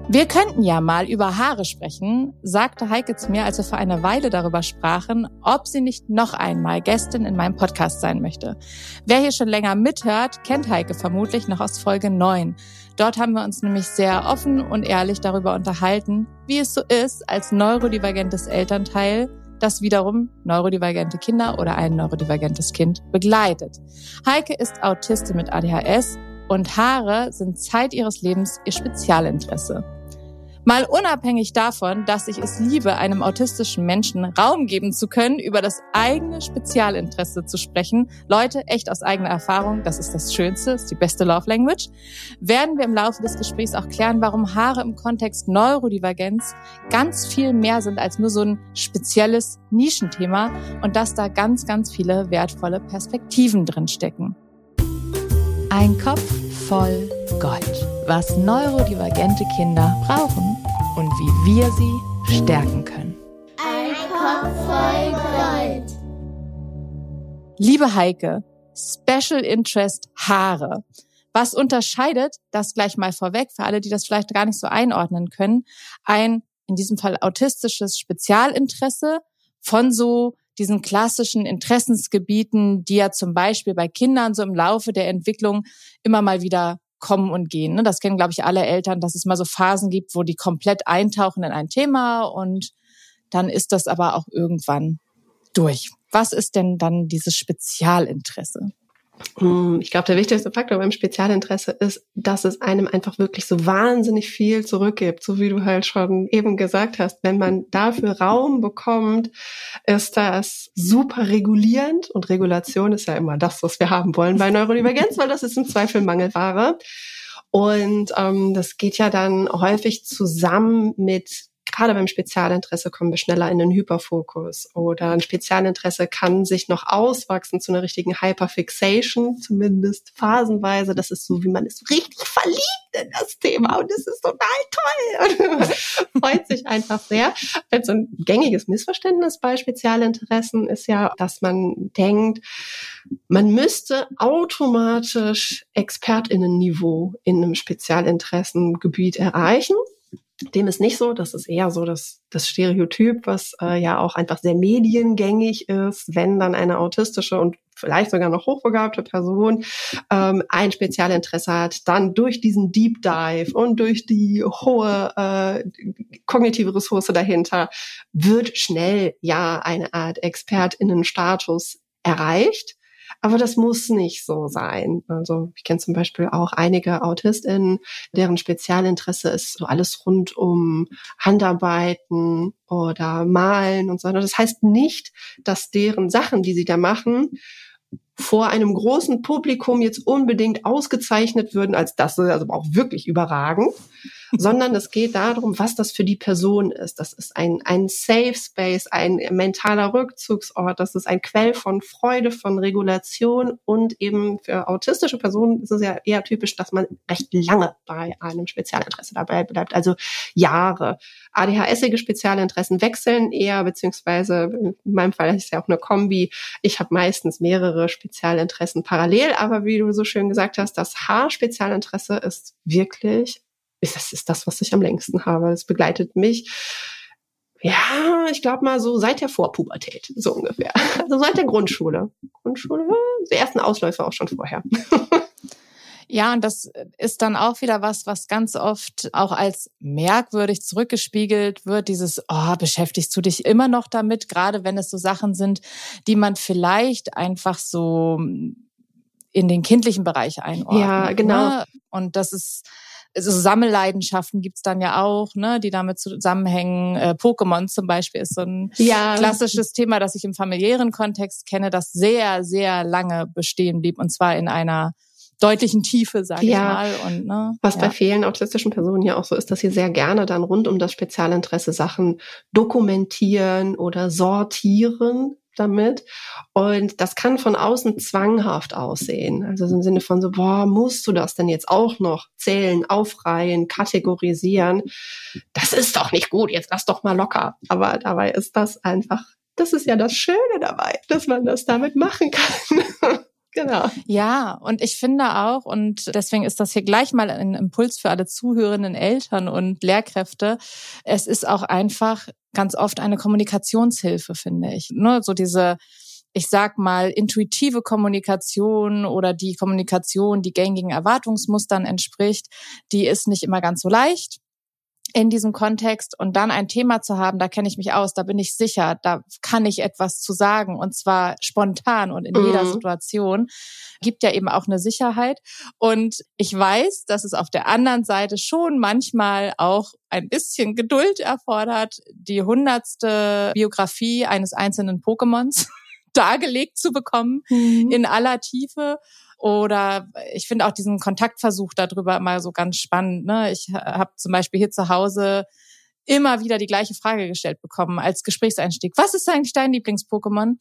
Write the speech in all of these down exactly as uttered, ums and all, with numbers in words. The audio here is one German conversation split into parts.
Wir könnten ja mal über Haare sprechen, sagte Heike zu mir, als wir vor einer Weile darüber sprachen, ob sie nicht noch einmal Gästin in meinem Podcast sein möchte. Wer hier schon länger mithört, kennt Heike vermutlich noch aus Folge neun. Dort haben wir uns nämlich sehr offen und ehrlich darüber unterhalten, wie es so ist, als neurodivergentes Elternteil, das wiederum neurodivergente Kinder oder ein neurodivergentes Kind begleitet. Heike ist Autistin mit A D H S und Haare sind Zeit ihres Lebens ihr Spezialinteresse. Mal unabhängig davon, dass ich es liebe, einem autistischen Menschen Raum geben zu können, über das eigene Spezialinteresse zu sprechen, Leute, echt aus eigener Erfahrung, das ist das Schönste, ist die beste Love Language, werden wir im Laufe des Gesprächs auch klären, warum Haare im Kontext Neurodivergenz ganz viel mehr sind als nur so ein spezielles Nischenthema und dass da ganz, ganz viele wertvolle Perspektiven drin stecken. Ein Kopf voll Gold, was neurodivergente Kinder brauchen und wie wir sie stärken können. Ein Kopf voll Gold. Liebe Heike, Special Interest Haare. Was unterscheidet, das gleich mal vorweg, für alle, die das vielleicht gar nicht so einordnen können, ein, in diesem Fall autistisches Spezialinteresse von so diesen klassischen Interessensgebieten, die ja zum Beispiel bei Kindern so im Laufe der Entwicklung immer mal wieder kommen und gehen. Das kennen, glaube ich, alle Eltern, dass es mal so Phasen gibt, wo die komplett eintauchen in ein Thema und dann ist das aber auch irgendwann durch. Was ist denn dann dieses Spezialinteresse? Ich glaube, der wichtigste Faktor beim Spezialinteresse ist, dass es einem einfach wirklich so wahnsinnig viel zurückgibt. So wie du halt schon eben gesagt hast, wenn man dafür Raum bekommt, ist das super regulierend. Und Regulation ist ja immer das, was wir haben wollen bei Neurodivergenz, weil das ist im Zweifel Mangelware. Und ähm, das geht ja dann häufig zusammen mit, gerade beim Spezialinteresse kommen wir schneller in den Hyperfokus oder ein Spezialinteresse kann sich noch auswachsen zu einer richtigen Hyperfixation, zumindest phasenweise. Das ist so, wie man ist so richtig verliebt in das Thema und das ist total toll und freut sich einfach sehr. Also ein gängiges Missverständnis bei Spezialinteressen ist ja, dass man denkt, man müsste automatisch ExpertInnen-Niveau in einem Spezialinteressengebiet erreichen. Dem ist nicht so, das ist eher so das, das Stereotyp, was äh, ja auch einfach sehr mediengängig ist, wenn dann eine autistische und vielleicht sogar noch hochbegabte Person ähm, ein Spezialinteresse hat, dann durch diesen Deep Dive und durch die hohe äh, kognitive Ressource dahinter wird schnell ja eine Art ExpertInnen-Status erreicht. Aber das muss nicht so sein. Also ich kenne zum Beispiel auch einige AutistInnen, deren Spezialinteresse ist so alles rund um Handarbeiten oder Malen und so. Das heißt nicht, dass deren Sachen, die sie da machen, vor einem großen Publikum jetzt unbedingt ausgezeichnet würden, als das ist also auch wirklich überragend, sondern es geht darum, was das für die Person ist. Das ist ein, ein Safe Space, ein mentaler Rückzugsort, das ist ein Quell von Freude, von Regulation und eben für autistische Personen ist es ja eher typisch, dass man recht lange bei einem Spezialinteresse dabei bleibt, also Jahre. A D H S-ige Spezialinteressen wechseln eher, beziehungsweise in meinem Fall ist es ja auch eine Kombi. Ich habe meistens mehrere Spezialinteressen parallel, aber wie du so schön gesagt hast, das Haar-Spezialinteresse ist wirklich, das ist das, was ich am längsten habe. Es begleitet mich, ja, ich glaube mal so seit der Vorpubertät, so ungefähr. Also seit der Grundschule. Grundschule, die ersten Ausläufer auch schon vorher. Ja, und das ist dann auch wieder was, was ganz oft auch als merkwürdig zurückgespiegelt wird. Dieses, oh, beschäftigst du dich immer noch damit, gerade wenn es so Sachen sind, die man vielleicht einfach so in den kindlichen Bereich einordnet. Ja, genau. Ne? Und das ist, also Sammelleidenschaften gibt's dann ja auch, ne, die damit zusammenhängen. Äh, Pokémon zum Beispiel ist so ein ja. klassisches Thema, das ich im familiären Kontext kenne, das sehr, sehr lange bestehen blieb, und zwar in einer deutlichen Tiefe, sage ja, ich mal. Und, ne, was ja. bei vielen autistischen Personen ja auch so ist, dass sie sehr gerne dann rund um das Spezialinteresse Sachen dokumentieren oder sortieren damit. Und das kann von außen zwanghaft aussehen. Also im Sinne von so, boah, musst du das denn jetzt auch noch zählen, aufreihen, kategorisieren? Das ist doch nicht gut, jetzt lass doch mal locker. Aber dabei ist das einfach, das ist ja das Schöne dabei, dass man das damit machen kann. Genau. Ja, und ich finde auch, und deswegen ist das hier gleich mal ein Impuls für alle zuhörenden Eltern und Lehrkräfte, es ist auch einfach ganz oft eine Kommunikationshilfe, finde ich. Ne? So diese, ich sag mal, intuitive Kommunikation oder die Kommunikation, die gängigen Erwartungsmustern entspricht, die ist nicht immer ganz so leicht in diesem Kontext. Und dann ein Thema zu haben, da kenne ich mich aus, da bin ich sicher, da kann ich etwas zu sagen und zwar spontan und in mhm. jeder Situation, gibt ja eben auch eine Sicherheit. Und ich weiß, dass es auf der anderen Seite schon manchmal auch ein bisschen Geduld erfordert, die hundertste Biografie eines einzelnen Pokémons dargelegt zu bekommen mhm. in aller Tiefe. Oder ich finde auch diesen Kontaktversuch darüber immer so ganz spannend. Ne? Ich habe zum Beispiel hier zu Hause immer wieder die gleiche Frage gestellt bekommen als Gesprächseinstieg. Was ist eigentlich dein Lieblings-Pokémon?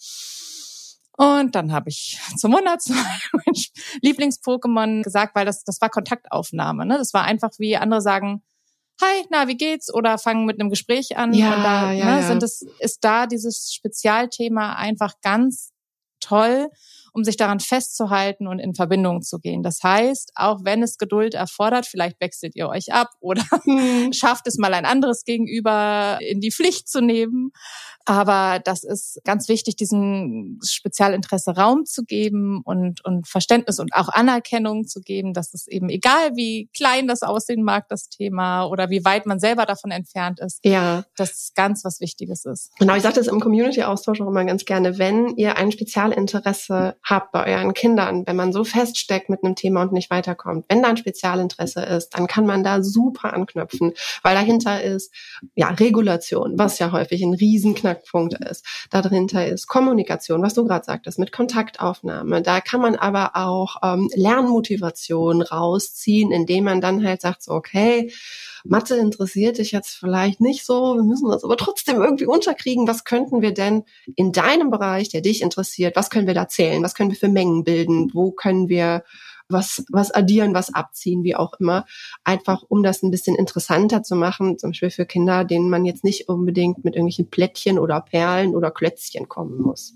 Und dann habe ich zum hundertsten Mal mein Lieblings-Pokémon gesagt, weil das das war Kontaktaufnahme. Ne? Das war einfach wie andere sagen, hi, na, wie geht's? Oder fangen mit einem Gespräch an. Ja, und da ja, ne, ja. Sind es, ist da dieses Spezialthema einfach ganz toll, um sich daran festzuhalten und in Verbindung zu gehen. Das heißt, auch wenn es Geduld erfordert, vielleicht wechselt ihr euch ab oder hm. schafft es mal ein anderes Gegenüber in die Pflicht zu nehmen. Aber das ist ganz wichtig, diesem Spezialinteresse Raum zu geben und, und Verständnis und auch Anerkennung zu geben, dass es eben egal, wie klein das aussehen mag, das Thema, oder wie weit man selber davon entfernt ist, ja. das ganz was Wichtiges ist. Genau, ich sage das im Community-Austausch auch immer ganz gerne, wenn ihr ein Spezialinteresse habt bei euren Kindern, wenn man so feststeckt mit einem Thema und nicht weiterkommt, wenn da ein Spezialinteresse ist, dann kann man da super anknüpfen, weil dahinter ist ja Regulation, was ja häufig ein Riesenknackpunkt ist. Dahinter ist Kommunikation, was du gerade sagtest, mit Kontaktaufnahme. Da kann man aber auch ähm, Lernmotivation rausziehen, indem man dann halt sagt, so okay, Mathe interessiert dich jetzt vielleicht nicht so, wir müssen das aber trotzdem irgendwie unterkriegen. Was könnten wir denn in deinem Bereich, der dich interessiert, was können wir da zählen? Was können wir für Mengen bilden? Wo können wir was was addieren, was abziehen, wie auch immer, einfach um das ein bisschen interessanter zu machen, zum Beispiel für Kinder, denen man jetzt nicht unbedingt mit irgendwelchen Plättchen oder Perlen oder Klötzchen kommen muss.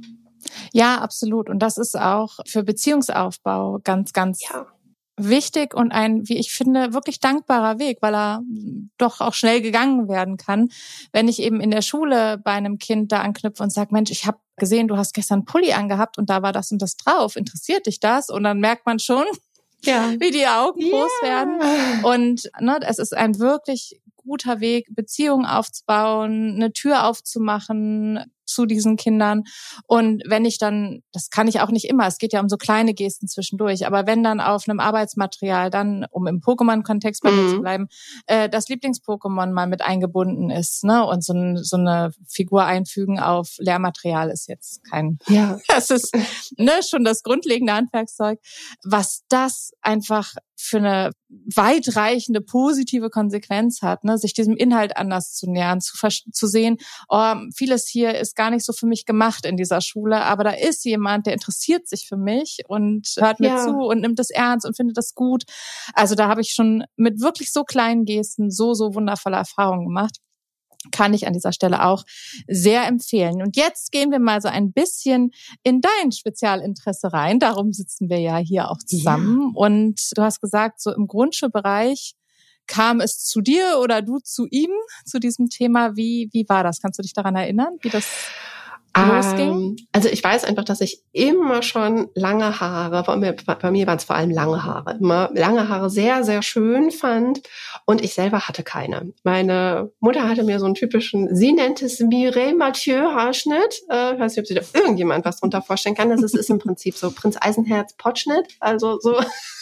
Ja, absolut. Und das ist auch für Beziehungsaufbau ganz, ganz ja. wichtig und ein, wie ich finde, wirklich dankbarer Weg, weil er doch auch schnell gegangen werden kann. Wenn ich eben in der Schule bei einem Kind da anknüpfe und sage, Mensch, ich habe gesehen, du hast gestern einen Pulli angehabt und da war das und das drauf. Interessiert dich das? Und dann merkt man schon, ja. wie die Augen yeah. groß werden. Und ne, es ist ein wirklich guter Weg, Beziehungen aufzubauen, eine Tür aufzumachen zu diesen Kindern. Und wenn ich dann, das kann ich auch nicht immer, es geht ja um so kleine Gesten zwischendurch, aber wenn dann auf einem Arbeitsmaterial dann, um im Pokémon-Kontext bei mir mhm. zu bleiben, äh, das Lieblings-Pokémon mal mit eingebunden ist, ne, und so, ein, so eine Figur einfügen auf Lehrmaterial ist jetzt kein, ja, das ist ne schon das grundlegende Handwerkszeug, was das einfach für eine weitreichende positive Konsequenz hat, ne, sich diesem Inhalt anders zu nähern, zu, zu sehen, oh, vieles hier ist gar nicht so für mich gemacht in dieser Schule, aber da ist jemand, der interessiert sich für mich und hört mir ja. zu und nimmt das ernst und findet das gut. Also da habe ich schon mit wirklich so kleinen Gesten so, so wundervolle Erfahrungen gemacht. Kann ich an dieser Stelle auch sehr empfehlen. Und jetzt gehen wir mal so ein bisschen in dein Spezialinteresse rein. Darum sitzen wir ja hier auch zusammen. Ja. Und du hast gesagt, so im Grundschulbereich kam es zu dir oder du zu ihm, zu diesem Thema. Wie, wie war das? Kannst du dich daran erinnern, wie das losging? Um, also ich weiß einfach, dass ich immer schon lange Haare, bei mir, bei mir waren es vor allem lange Haare, immer lange Haare sehr, sehr schön fand und ich selber hatte keine. Meine Mutter hatte mir so einen typischen, sie nennt es Mireille Mathieu Haarschnitt. Äh, ich weiß nicht, ob sich da irgendjemand was drunter vorstellen kann. Das ist, ist im Prinzip so Prinz Eisenherz Potschnitt, also so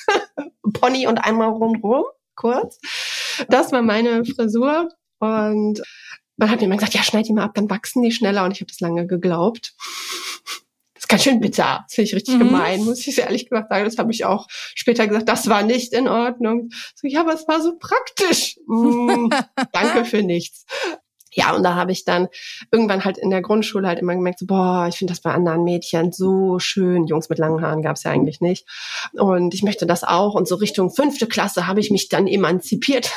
Pony und einmal rundrum, kurz. Das war meine Frisur und man hat mir immer gesagt, ja, schneid die mal ab, dann wachsen die schneller. Und ich habe das lange geglaubt. Das ist ganz schön bitter. Das finde ich richtig mhm. gemein, muss ich ehrlich gesagt sagen. Das habe ich auch später gesagt, das war nicht in Ordnung. So, ja, aber es war so praktisch. Mm, danke für nichts. Ja, und da habe ich dann irgendwann halt in der Grundschule halt immer gemerkt, so, boah, ich finde das bei anderen Mädchen so schön. Jungs mit langen Haaren gab es ja eigentlich nicht. Und ich möchte das auch. Und so Richtung fünfte Klasse habe ich mich dann emanzipiert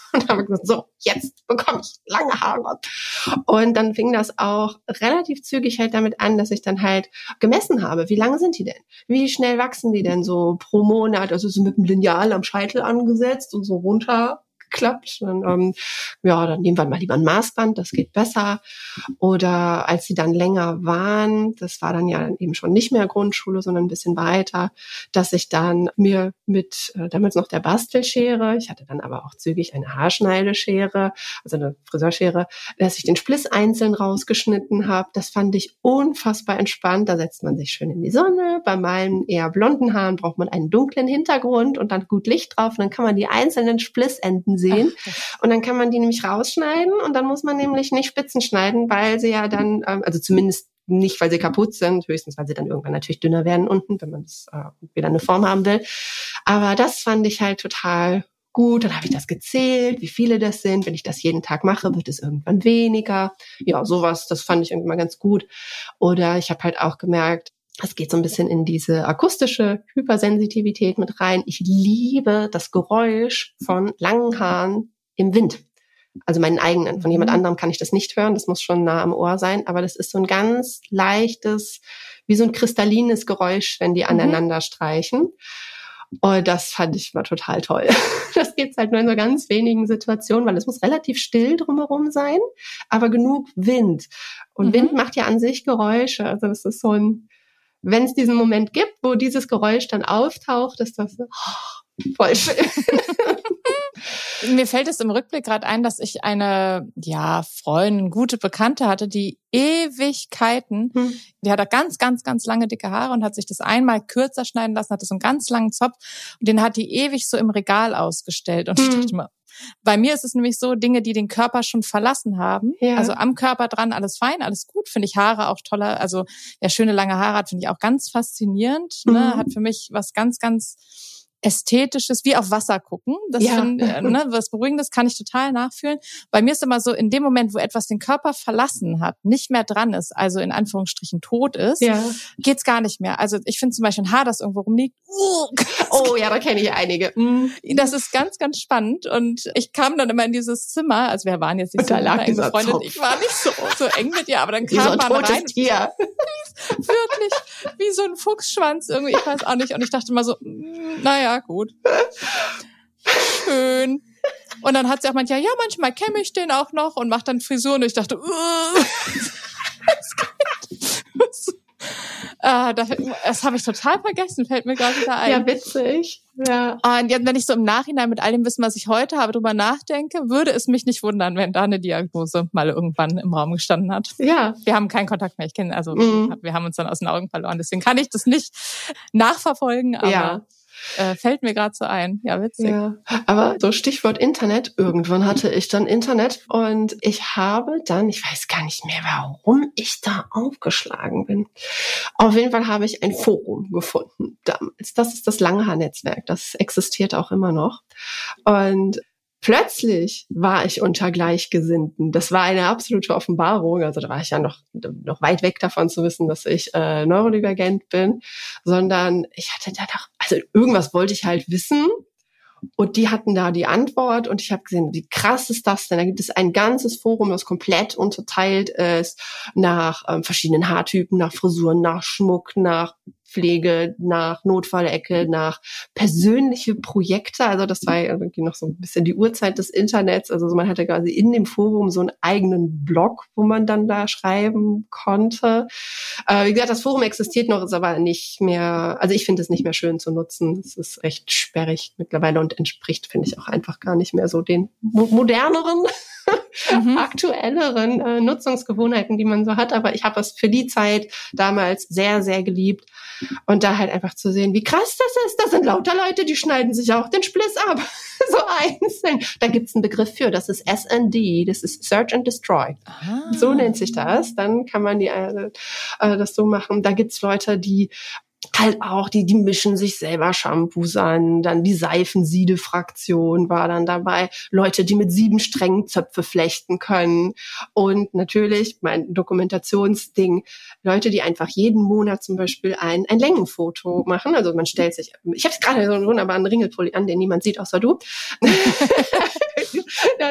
Und habe gesagt, so, jetzt bekomme ich lange Haare. Und dann fing das auch relativ zügig halt damit an, dass ich dann halt gemessen habe, wie lange sind die denn? Wie schnell wachsen die denn so pro Monat? Also so mit dem Lineal am Scheitel angesetzt und so runter geklappt. Dann, ähm, ja, dann nehmen wir mal lieber ein Maßband, das geht besser. Oder als sie dann länger waren, das war dann ja eben schon nicht mehr Grundschule, sondern ein bisschen weiter, dass ich dann mir mit äh, damals noch der Bastelschere, ich hatte dann aber auch zügig eine Haarschneideschere, also eine Friseurschere, dass ich den Spliss einzeln rausgeschnitten habe. Das fand ich unfassbar entspannt. Da setzt man sich schön in die Sonne. Bei meinen eher blonden Haaren braucht man einen dunklen Hintergrund und dann gut Licht drauf. Und dann kann man die einzelnen Splissenden sehen. Ach, und dann kann man die nämlich rausschneiden und dann muss man nämlich nicht Spitzen schneiden, weil sie ja dann, ähm, also zumindest nicht, weil sie kaputt sind, höchstens, weil sie dann irgendwann natürlich dünner werden unten, wenn man das äh, wieder eine Form haben will. Aber das fand ich halt total gut. Dann habe ich das gezählt, wie viele das sind. Wenn ich das jeden Tag mache, wird es irgendwann weniger. Ja, sowas, das fand ich irgendwie mal ganz gut. Oder ich habe halt auch gemerkt, es geht so ein bisschen in diese akustische Hypersensitivität mit rein. Ich liebe das Geräusch von langen Haaren im Wind. Also meinen eigenen. Von jemand anderem kann ich das nicht hören. Das muss schon nah am Ohr sein. Aber das ist so ein ganz leichtes, wie so ein kristallines Geräusch, wenn die aneinander streichen. Und das fand ich mal total toll. Das gibt's halt nur in so ganz wenigen Situationen, weil es muss relativ still drumherum sein, aber genug Wind. Und mhm. Wind macht ja an sich Geräusche. Also das ist so ein, wenn es diesen Moment gibt, wo dieses Geräusch dann auftaucht, ist das so, oh, voll schön. Mir fällt es im Rückblick gerade ein, dass ich eine ja Freundin, gute Bekannte hatte, die Ewigkeiten, hm. die hatte ganz, ganz, ganz lange dicke Haare und hat sich das einmal kürzer schneiden lassen, hatte so einen ganz langen Zopf und den hat die ewig so im Regal ausgestellt. Und hm. ich dachte immer, bei mir ist es nämlich so, Dinge, die den Körper schon verlassen haben, ja. Also am Körper dran, alles fein, alles gut, finde ich Haare auch toller, also wer schöne lange Haare hat, finde ich auch ganz faszinierend, mhm. ne? Hat für mich was ganz, ganz Ästhetisches, wie auf Wasser gucken. Das ja. find, ne, was Beruhigendes kann ich total nachfühlen. Bei mir ist immer so, in dem Moment, wo etwas den Körper verlassen hat, nicht mehr dran ist, also in Anführungsstrichen tot ist, ja. geht's gar nicht mehr. Also ich finde zum Beispiel ein Haar, das irgendwo rumliegt. Oh ja, da kenne ich einige. Das ist ganz, ganz spannend. Und ich kam dann immer in dieses Zimmer, also wir waren jetzt nicht so enge Freunde, ich war nicht so, so eng mit ihr, aber dann kam so man rein. Tier. Wirklich, wie so ein Fuchsschwanz irgendwie, ich weiß auch nicht. Und ich dachte immer so, naja, ja, gut. Schön. Und dann hat sie auch manchmal, ja, manchmal kämme ich den auch noch und macht dann Frisuren. Und ich dachte, äh, das, das habe ich total vergessen, fällt mir gerade wieder ein. Ja, witzig. Ja. Und wenn ich so im Nachhinein mit all dem Wissen, was ich heute habe, drüber nachdenke, würde es mich nicht wundern, wenn da eine Diagnose mal irgendwann im Raum gestanden hat. Ja. Wir haben keinen Kontakt mehr. Ich kenne, also mhm. wir haben uns dann aus den Augen verloren. Deswegen kann ich das nicht nachverfolgen, aber ja. Äh, fällt mir gerade so ein. Ja, witzig. Ja, aber so Stichwort Internet. Irgendwann hatte ich dann Internet und ich habe dann, ich weiß gar nicht mehr, warum ich da aufgeschlagen bin. Auf jeden Fall habe ich ein Forum gefunden damals. Das ist das Langhaar-Netzwerk. Das existiert auch immer noch. Und plötzlich war ich unter Gleichgesinnten. Das war eine absolute Offenbarung. Also da war ich ja noch, noch weit weg davon zu wissen, dass ich äh, neurodivergent bin, sondern ich hatte da doch, also irgendwas wollte ich halt wissen. Und die hatten da die Antwort und ich habe gesehen, wie krass ist das denn? Da gibt es ein ganzes Forum, das komplett unterteilt ist nach ähm, verschiedenen Haartypen, nach Frisuren, nach Schmuck, nach Pflege, nach Notfallecke, nach persönliche Projekte. Also das war ja irgendwie noch so ein bisschen die Urzeit des Internets. Also man hatte quasi in dem Forum so einen eigenen Blog, wo man dann da schreiben konnte. Äh, wie gesagt, das Forum existiert noch, ist aber nicht mehr, also ich finde es nicht mehr schön zu nutzen. Es ist recht sperrig mittlerweile und entspricht, finde ich, auch einfach gar nicht mehr so den mo- moderneren, mhm. aktuelleren äh, Nutzungsgewohnheiten, die man so hat. Aber ich habe es für die Zeit damals sehr, sehr geliebt. Und da halt einfach zu sehen, wie krass das ist. Da sind lauter Leute, die schneiden sich auch den Spliss ab. So einzeln. Da gibt's einen Begriff für. Das ist S and D. Das ist Search and Destroy. Ah. So nennt sich das. Dann kann man die äh, das so machen. Da gibt's Leute, die halt auch, die, die mischen sich selber Shampoos an, dann die Seifensiede-Fraktion war dann dabei, Leute, die mit sieben Strängen Zöpfe flechten können und natürlich mein Dokumentationsding, Leute, die einfach jeden Monat zum Beispiel ein, ein Längenfoto machen, also man stellt sich, ich habe gerade so einen wunderbaren Ringelpulli an, den niemand sieht, außer du.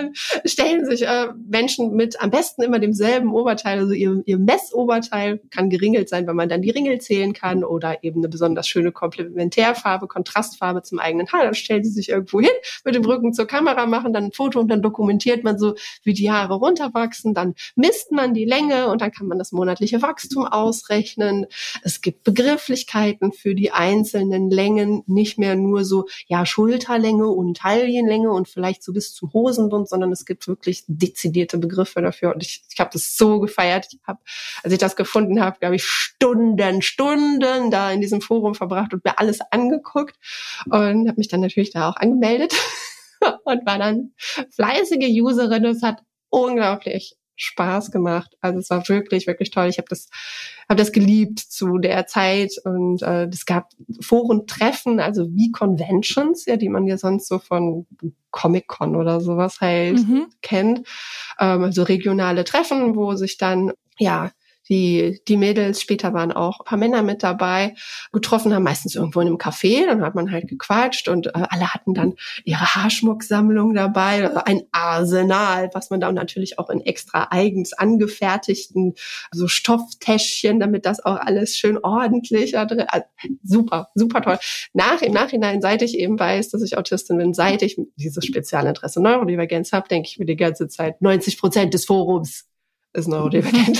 dann stellen sich äh, Menschen mit am besten immer demselben Oberteil, also ihr, ihr Messoberteil kann geringelt sein, weil man dann die Ringel zählen kann oder eben eine besonders schöne Komplementärfarbe, Kontrastfarbe zum eigenen Haar. Dann stellen sie sich irgendwo hin, mit dem Rücken zur Kamera, machen dann ein Foto und dann dokumentiert man so, wie die Haare runterwachsen. Dann misst man die Länge und dann kann man das monatliche Wachstum ausrechnen. Es gibt Begrifflichkeiten für die einzelnen Längen, nicht mehr nur so, ja, Schulterlänge und Taillenlänge und vielleicht so bis zum Hosenbund, sondern es gibt wirklich dezidierte Begriffe dafür. Und ich, ich habe das so gefeiert. Ich habe, als ich das gefunden habe, glaube ich, Stunden, Stunden da in diesem Forum verbracht und mir alles angeguckt und habe mich dann natürlich da auch angemeldet und war dann fleißige Userin. Es hat unglaublich Spaß gemacht. Also es war wirklich, wirklich toll. Ich habe das, habe das geliebt zu der Zeit und äh, es gab Forentreffen, also wie Conventions, ja, die man ja sonst so von Comic-Con oder sowas halt mhm. kennt. Ähm, also regionale Treffen, wo sich dann, ja, die die Mädels, später waren auch ein paar Männer mit dabei, getroffen haben, meistens irgendwo in einem Café, dann hat man halt gequatscht und äh, alle hatten dann ihre Haarschmucksammlung dabei, also ein Arsenal, was man da natürlich auch in extra eigens angefertigten so Stofftäschchen, damit das auch alles schön ordentlich da drin, also, super, super toll. Nach, im Nachhinein, seit ich eben weiß, dass ich Autistin bin, seit ich dieses Spezialinteresse Neurodivergenz habe, denke ich mir die ganze Zeit, neunzig Prozent des Forums ist neurodivergent.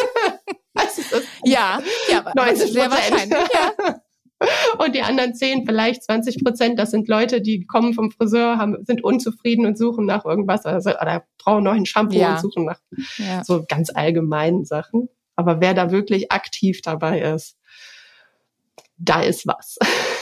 Ja, ja, neunzig Prozent. Sehr wahrscheinlich, ja. Und die anderen zehn, vielleicht zwanzig Prozent, das sind Leute, die kommen vom Friseur, haben, sind unzufrieden und suchen nach irgendwas also, oder brauchen noch ein Shampoo ja. und suchen nach ja. so ganz allgemeinen Sachen. Aber wer da wirklich aktiv dabei ist, da ist was.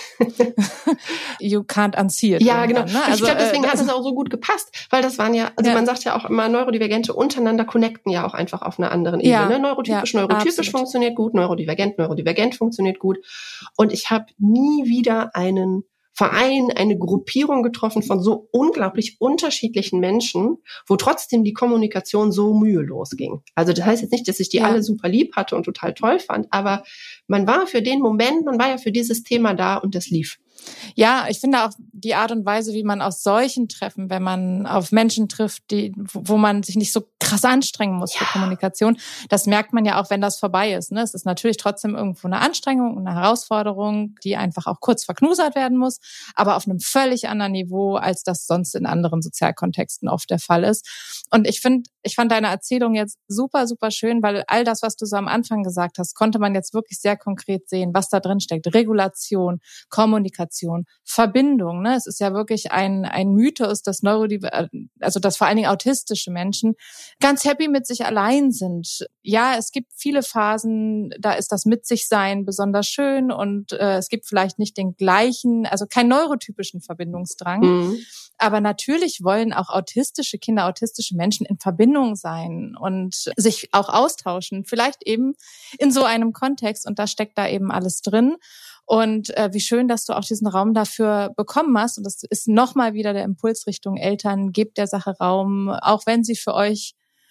You can't unsee it. Ja, genau. Dann, ne? Also, ich glaube, deswegen äh, hat es auch so gut gepasst, weil das waren ja, also ja. man sagt ja auch immer, Neurodivergente untereinander connecten ja auch einfach auf einer anderen Ebene. Ja. Ne? Neurotypisch, ja, neurotypisch absolut. Funktioniert gut, neurodivergent, neurodivergent funktioniert gut. Und ich habe nie wieder einen Verein, eine Gruppierung getroffen von so unglaublich unterschiedlichen Menschen, wo trotzdem die Kommunikation so mühelos ging. Also das heißt jetzt nicht, dass ich die ja. alle super lieb hatte und total toll fand, aber man war für den Moment, man war ja für dieses Thema da und das lief. Ja, ich finde auch die Art und Weise, wie man aus solchen Treffen, wenn man auf Menschen trifft, die, wo man sich nicht so krass anstrengen muss ja. für Kommunikation, das merkt man ja auch, wenn das vorbei ist. Ne? Es ist natürlich trotzdem irgendwo eine Anstrengung und eine Herausforderung, die einfach auch kurz verknusert werden muss, aber auf einem völlig anderen Niveau, als das sonst in anderen Sozialkontexten oft der Fall ist. Und ich finde, ich fand deine Erzählung jetzt super, super schön, weil all das, was du so am Anfang gesagt hast, konnte man jetzt wirklich sehr konkret sehen, was da drin steckt. Regulation, Kommunikation, Verbindung. Ne? Es ist ja wirklich ein ein Mythos, dass Neurodiver- also dass vor allen Dingen autistische Menschen ganz happy mit sich allein sind. Ja, es gibt viele Phasen, da ist das mit sich sein besonders schön und äh, es gibt vielleicht nicht den gleichen, also keinen neurotypischen Verbindungsdrang. Mhm. Aber natürlich wollen auch autistische Kinder, autistische Menschen in Verbindung sein und sich auch austauschen. Vielleicht eben in so einem Kontext und da steckt da eben alles drin. Und äh, wie schön, dass du auch diesen Raum dafür bekommen hast. Und das ist nochmal wieder der Impuls Richtung Eltern. Gebt der Sache Raum, auch wenn sie für euch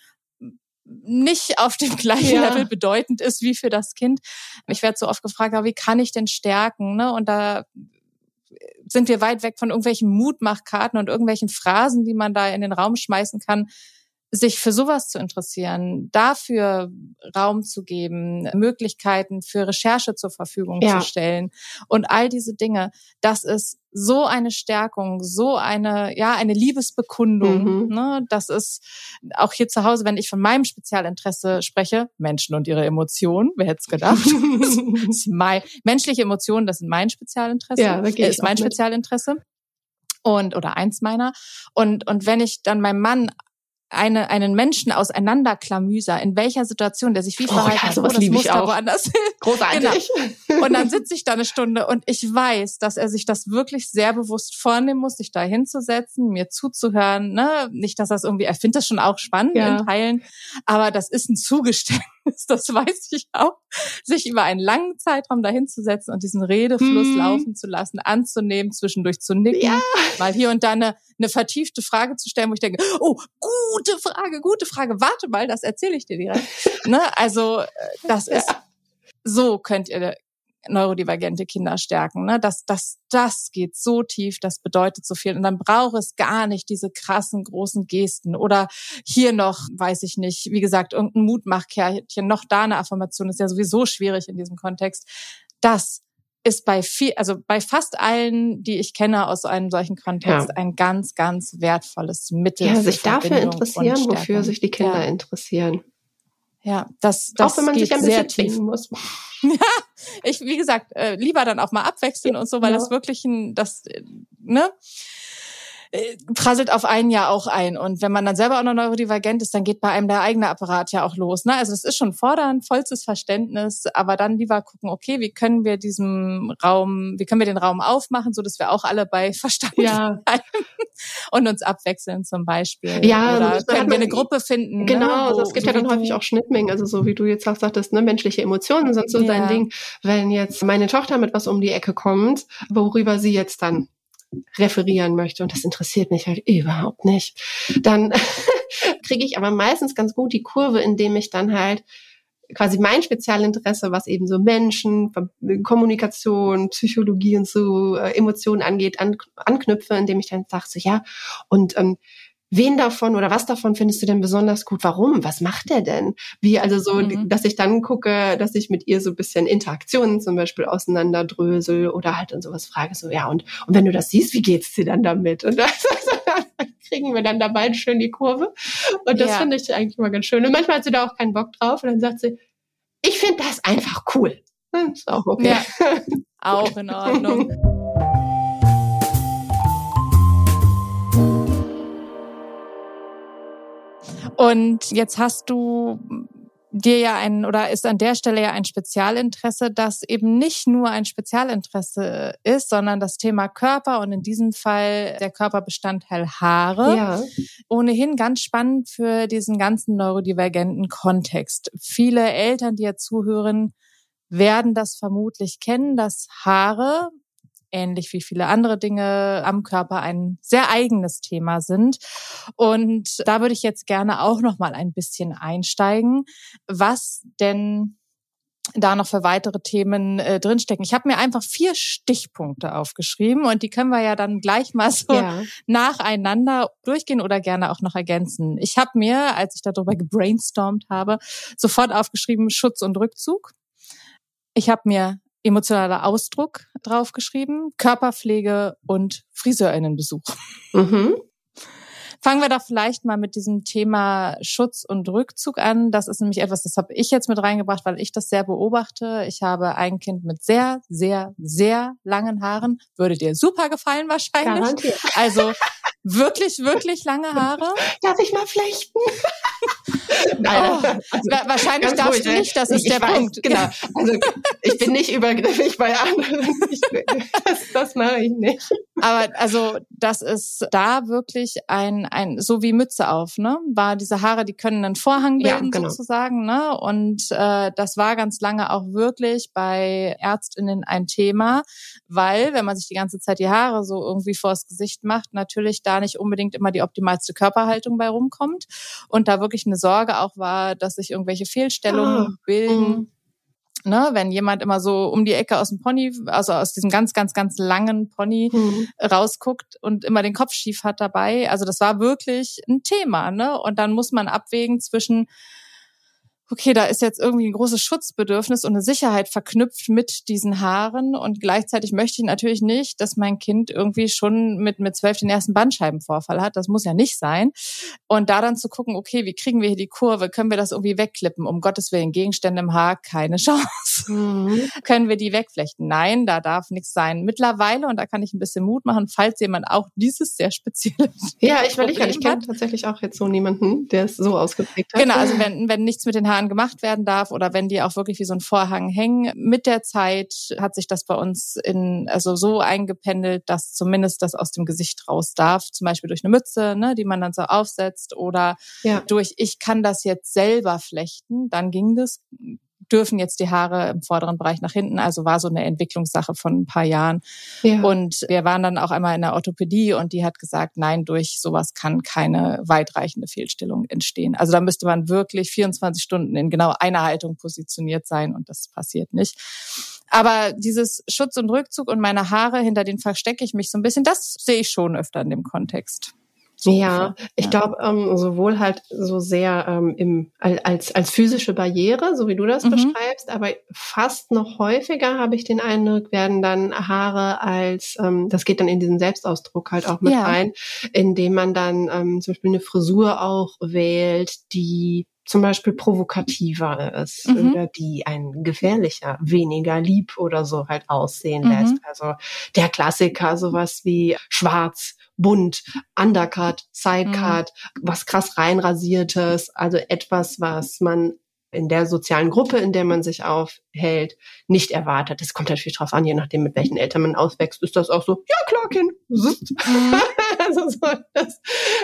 nicht auf dem gleichen ja. Level bedeutend ist wie für das Kind. Ich werde so oft gefragt, aber wie kann ich denn stärken? Ne? Und da sind wir weit weg von irgendwelchen Mutmachkarten und irgendwelchen Phrasen, die man da in den Raum schmeißen kann, sich für sowas zu interessieren, dafür Raum zu geben, Möglichkeiten für Recherche zur Verfügung ja. zu stellen und all diese Dinge, das ist so eine Stärkung, so eine, ja, eine Liebesbekundung. Mhm. Ne? Das ist auch hier zu Hause, wenn ich von meinem Spezialinteresse spreche, Menschen und ihre Emotionen, wer hätte es gedacht? das ist mein, menschliche Emotionen, das sind mein Spezialinteresse, ja, da ist mein Spezialinteresse und oder eins meiner. Und und wenn ich dann meinem Mann eine einen Menschen auseinanderklamüser, in welcher Situation der sich wie verhalten oh, ja, hat, oh, das Muster woanders. Großartig. Genau. Und dann sitze ich da eine Stunde und ich weiß, dass er sich das wirklich sehr bewusst vornehmen muss, sich da hinzusetzen, mir zuzuhören. Ne? Nicht, dass das irgendwie, er findet das schon auch spannend ja. in Teilen, aber das ist ein Zugeständnis, das weiß ich auch, sich über einen langen Zeitraum da hinzusetzen und diesen Redefluss hm. laufen zu lassen, anzunehmen, zwischendurch zu nicken, ja. mal hier und da eine, eine vertiefte Frage zu stellen, wo ich denke, oh, gute Frage, gute Frage, warte mal, das erzähle ich dir direkt. Ne? Also das ist, ja. so könnt ihr neurodivergente Kinder stärken. Ne? Das, das, das geht so tief, das bedeutet so viel. Und dann braucht es gar nicht diese krassen, großen Gesten. Oder hier noch, weiß ich nicht, wie gesagt, irgendein Mutmachkärtchen, noch da eine Affirmation, ist ja sowieso schwierig in diesem Kontext. Das ist bei viel, also bei fast allen, die ich kenne aus einem solchen Kontext, ja. ein ganz, ganz wertvolles Mittel. Ja, sich dafür interessieren, wofür sich die Kinder ja. interessieren. Ja, das, das auch wenn man geht sich ein sehr bisschen tief. muss. Ja, ich, wie gesagt, äh, lieber dann auch mal abwechseln ja, und so, weil ja. das wirklich ein, das, ne, prasselt auf einen ja auch ein. Und wenn man dann selber auch noch neurodivergent ist, dann geht bei einem der eigene Apparat ja auch los. Ne? Also es ist schon fordernd, vollstes Verständnis, aber dann lieber gucken, okay, wie können wir diesem Raum, wie können wir den Raum aufmachen, so dass wir auch alle bei Verstand ja. bleiben und uns abwechseln zum Beispiel. Ja, oder also können man, wir eine Gruppe finden. Genau, ne? Wo, also es gibt so ja dann häufig auch Schnittmengen, also so wie du jetzt auch sagtest, ne, menschliche Emotionen sind so ja. dein Ding. Wenn jetzt meine Tochter mit was um die Ecke kommt, worüber sie jetzt dann referieren möchte und das interessiert mich halt überhaupt nicht, dann kriege ich aber meistens ganz gut die Kurve, indem ich dann halt quasi mein Spezialinteresse, was eben so Menschen, Kommunikation, Psychologie und so äh, Emotionen angeht, an, anknüpfe, indem ich dann sage so, ja, und ähm, wen davon oder was davon findest du denn besonders gut? Warum? Was macht der denn? Wie, also so, mhm. dass ich dann gucke, dass ich mit ihr so ein bisschen Interaktionen zum Beispiel auseinanderdrösel oder halt und sowas frage, so, ja, und, und wenn du das siehst, wie geht's dir dann damit? Und das, kriegen wir dann da beide schön die Kurve. Und das ja. finde ich eigentlich immer ganz schön. Und manchmal hat sie da auch keinen Bock drauf und dann sagt sie, ich finde das einfach cool. Ist auch okay. Ja, auch in Ordnung. Und jetzt hast du dir ja ein, oder ist an der Stelle ja ein Spezialinteresse, das eben nicht nur ein Spezialinteresse ist, sondern das Thema Körper und in diesem Fall der Körperbestandteil Haare. Ja. Ohnehin ganz spannend für diesen ganzen neurodivergenten Kontext. Viele Eltern, die ja zuhören, werden das vermutlich kennen, dass Haare, ähnlich wie viele andere Dinge am Körper, ein sehr eigenes Thema sind. Und da würde ich jetzt gerne auch noch mal ein bisschen einsteigen, was denn da noch für weitere Themen äh, drinstecken. Ich habe mir einfach vier Stichpunkte aufgeschrieben und die können wir ja dann gleich mal so ja. nacheinander durchgehen oder gerne auch noch ergänzen. Ich habe mir, als ich darüber gebrainstormt habe, sofort aufgeschrieben Schutz und Rückzug. Ich habe mir emotionaler Ausdruck draufgeschrieben, Körperpflege und FriseurInnenbesuch. Mhm. Fangen wir doch vielleicht mal mit diesem Thema Schutz und Rückzug an. Das ist nämlich etwas, das habe ich jetzt mit reingebracht, weil ich das sehr beobachte. Ich habe ein Kind mit sehr, sehr, sehr langen Haaren. Würde dir super gefallen wahrscheinlich. Garantiert. Also wirklich, wirklich lange Haare. Darf ich mal flechten? Nein, oh, also, wahrscheinlich darfst ruhig, du nicht, das ist der weiß, Punkt. Genau, also ich bin nicht übergriffig bei anderen. Ich, das, das mache ich nicht. Aber also das ist da wirklich ein, ein so wie Mütze auf, ne? War diese Haare, die können einen Vorhang bilden, ja, genau. sozusagen, ne? Und äh, das war ganz lange auch wirklich bei ÄrztInnen ein Thema, weil wenn man sich die ganze Zeit die Haare so irgendwie vors Gesicht macht, natürlich da nicht unbedingt immer die optimalste Körperhaltung bei rumkommt und da wirklich eine Sorge auch war, dass sich irgendwelche Fehlstellungen oh. bilden. Mm. Ne, wenn jemand immer so um die Ecke aus dem Pony, also aus diesem ganz, ganz, ganz langen Pony mhm. rausguckt und immer den Kopf schief hat dabei. Also das war wirklich ein Thema, ne? Und dann muss man abwägen zwischen, okay, da ist jetzt irgendwie ein großes Schutzbedürfnis und eine Sicherheit verknüpft mit diesen Haaren und gleichzeitig möchte ich natürlich nicht, dass mein Kind irgendwie schon mit mit zwölf den ersten Bandscheibenvorfall hat. Das muss ja nicht sein. Und da dann zu gucken, okay, wie kriegen wir hier die Kurve? Können wir das irgendwie wegklippen? Um Gottes Willen, Gegenstände im Haar, keine Chance. Mhm. Können wir die wegflechten? Nein, da darf nichts sein. Mittlerweile, und da kann ich ein bisschen Mut machen, falls jemand auch dieses sehr spezielle Ja, ich will nicht, ich kenne tatsächlich auch jetzt so niemanden, der es so ausgeprägt hat. Genau, also wenn wenn nichts mit den Haaren gemacht werden darf oder wenn die auch wirklich wie so ein Vorhang hängen. Mit der Zeit hat sich das bei uns in also so eingependelt, dass zumindest das aus dem Gesicht raus darf, zum Beispiel durch eine Mütze, ne, die man dann so aufsetzt oder ja. durch ich kann das jetzt selber flechten, dann ging das dürfen jetzt die Haare im vorderen Bereich nach hinten. Also war so eine Entwicklungssache von ein paar Jahren. Ja. Und wir waren dann auch einmal in der Orthopädie und die hat gesagt, nein, durch sowas kann keine weitreichende Fehlstellung entstehen. Also da müsste man wirklich vierundzwanzig Stunden in genau einer Haltung positioniert sein und das passiert nicht. Aber dieses Schutz und Rückzug und meine Haare, hinter denen verstecke ich mich so ein bisschen, das sehe ich schon öfter in dem Kontext. So ja, ich ja. glaube, ähm, sowohl halt so sehr ähm, im als als physische Barriere, so wie du das mhm. beschreibst, aber fast noch häufiger habe ich den Eindruck, werden dann Haare als, ähm, das geht dann in diesen Selbstausdruck halt auch mit ja. rein, indem man dann ähm, zum Beispiel eine Frisur auch wählt, die zum Beispiel provokativer ist mhm. oder die ein gefährlicher, weniger lieb oder so halt aussehen mhm. lässt. Also der Klassiker, sowas wie schwarz, bunt, Undercut, Sidecut, mhm. was krass reinrasiertes, also etwas, was man in der sozialen Gruppe, in der man sich aufhält, nicht erwartet. Das kommt natürlich drauf an, je nachdem, mit welchen Eltern man auswächst, ist das auch so, ja klar, Kind. Mhm. Also so, das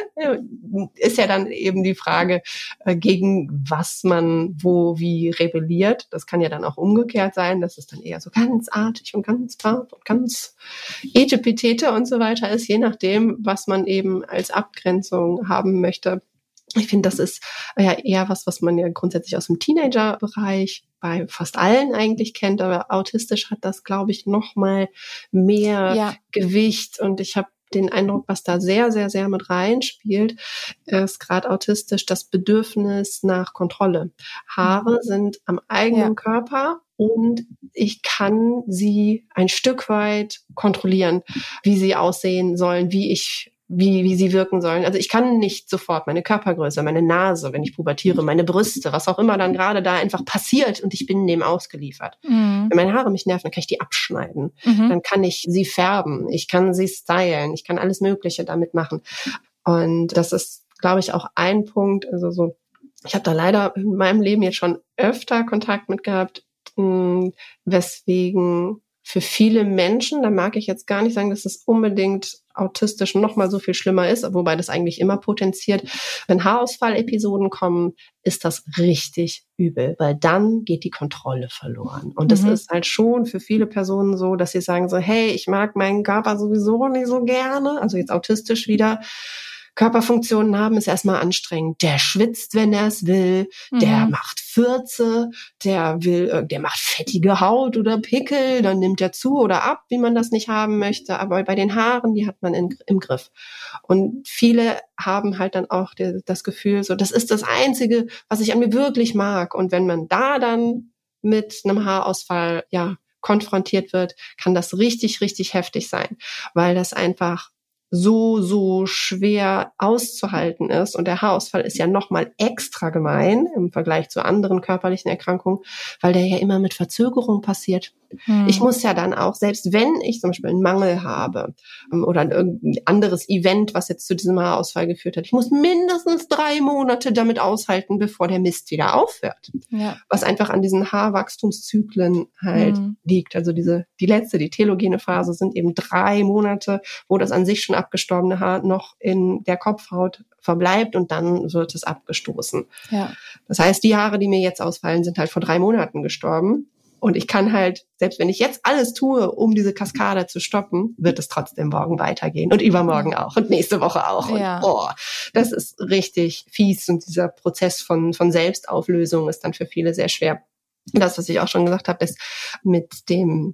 ist ja dann eben die Frage, gegen was man wo wie rebelliert. Das kann ja dann auch umgekehrt sein, dass es dann eher so ganz artig und ganz brav und ganz etepetete und so weiter ist, je nachdem, was man eben als Abgrenzung haben möchte. Ich finde, das ist ja eher was, was man ja grundsätzlich aus dem Teenager-Bereich bei fast allen eigentlich kennt, aber autistisch hat das, glaube ich, noch mal mehr ja. Gewicht und ich habe den Eindruck, was da sehr, sehr, sehr mit reinspielt, ist gerade autistisch das Bedürfnis nach Kontrolle. Haare sind am eigenen ja. Körper und ich kann sie ein Stück weit kontrollieren, wie sie aussehen sollen, wie ich wie wie sie wirken sollen. Also ich kann nicht sofort meine Körpergröße, meine Nase, wenn ich pubertiere, meine Brüste, was auch immer dann gerade da einfach passiert und ich bin dem ausgeliefert. Mhm. Wenn meine Haare mich nerven, dann kann ich die abschneiden. Mhm. Dann kann ich sie färben, ich kann sie stylen, ich kann alles Mögliche damit machen. Und das ist, glaube ich, auch ein Punkt, also so, ich habe da leider in meinem Leben jetzt schon öfter Kontakt mit gehabt, mh, weswegen für viele Menschen, da mag ich jetzt gar nicht sagen, dass es unbedingt autistisch noch mal so viel schlimmer ist, wobei das eigentlich immer potenziert. Wenn Haarausfall-Episoden kommen, ist das richtig übel, weil dann geht die Kontrolle verloren. Und das mhm. ist halt schon für viele Personen so, dass sie sagen so, hey, ich mag meinen Körper sowieso nicht so gerne, also jetzt autistisch wieder. Körperfunktionen haben ist erstmal anstrengend. Der schwitzt, wenn er es will. Mhm. Der macht Fürze. Der will, der macht fettige Haut oder Pickel. Dann nimmt er zu oder ab, wie man das nicht haben möchte. Aber bei den Haaren, die hat man in, im Griff. Und viele haben halt dann auch die, das Gefühl, so, das ist das Einzige, was ich an mir wirklich mag. Und wenn man da dann mit einem Haarausfall, ja, konfrontiert wird, kann das richtig, richtig heftig sein, weil das einfach so, so schwer auszuhalten ist. Und der Haarausfall ist ja nochmal extra gemein im Vergleich zu anderen körperlichen Erkrankungen, weil der ja immer mit Verzögerung passiert. Hm. Ich muss ja dann auch, selbst wenn ich zum Beispiel einen Mangel habe oder ein anderes Event, was jetzt zu diesem Haarausfall geführt hat, ich muss mindestens drei Monate damit aushalten, bevor der Mist wieder aufhört. Ja. Was einfach an diesen Haarwachstumszyklen halt hm. liegt. Also diese, die letzte, die telogene Phase sind eben drei Monate, wo das an sich schon abgestorbene Haar noch in der Kopfhaut verbleibt und dann wird es abgestoßen. Ja. Das heißt, die Haare, die mir jetzt ausfallen, sind halt vor drei Monaten gestorben. Und ich kann halt, selbst wenn ich jetzt alles tue, um diese Kaskade zu stoppen, wird es trotzdem morgen weitergehen und übermorgen auch und nächste Woche auch. Ja. Und oh, das ist richtig fies und dieser Prozess von von Selbstauflösung ist dann für viele sehr schwer. Das, was ich auch schon gesagt habe, ist mit dem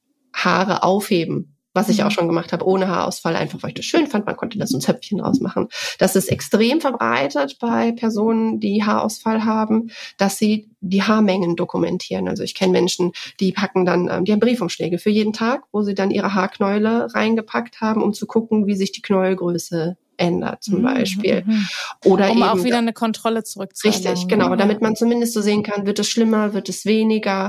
Haare aufheben, was ich auch schon gemacht habe, ohne Haarausfall, einfach weil ich das schön fand. Man konnte da so ein Zöpfchen rausmachen. Das ist extrem verbreitet bei Personen, die Haarausfall haben, dass sie die Haarmengen dokumentieren. Also ich kenne Menschen, die packen dann, die haben Briefumschläge für jeden Tag, wo sie dann ihre Haarknäule reingepackt haben, um zu gucken, wie sich die Knäuelgröße ändert zum Beispiel. Mhm. Oder um eben auch wieder eine Kontrolle zurückzuerlangen. Richtig, genau, damit man zumindest so sehen kann, wird es schlimmer, wird es weniger.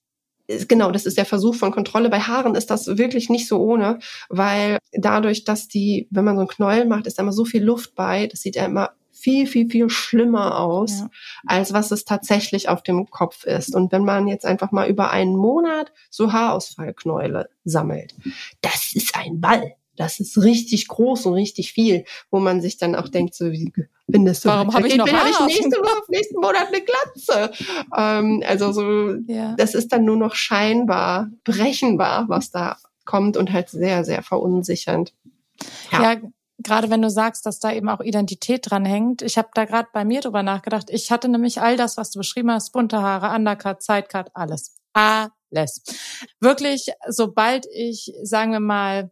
Genau, das ist der Versuch von Kontrolle. Bei Haaren ist das wirklich nicht so ohne, weil dadurch, dass die, wenn man so einen Knäuel macht, ist da immer so viel Luft bei, das sieht ja immer viel, viel, viel schlimmer aus, ja. als was es tatsächlich auf dem Kopf ist. Und wenn man jetzt einfach mal über einen Monat so Haarausfallknäule sammelt, das ist ein Ball. Das ist richtig groß und richtig viel, wo man sich dann auch denkt, so wie, wenn das so Warum habe ich noch Haare? Haare? Ich nächste, nächsten Monat eine Glatze. Ähm, also so, ja. Das ist dann nur noch scheinbar berechenbar, was da kommt und halt sehr, sehr verunsichernd. Ja, ja, gerade wenn du sagst, dass da eben auch Identität dran hängt. Ich habe da gerade bei mir drüber nachgedacht. Ich hatte nämlich all das, was du beschrieben hast, bunte Haare, Undercut, Sidecut, alles. Alles. Wirklich, sobald ich, sagen wir mal,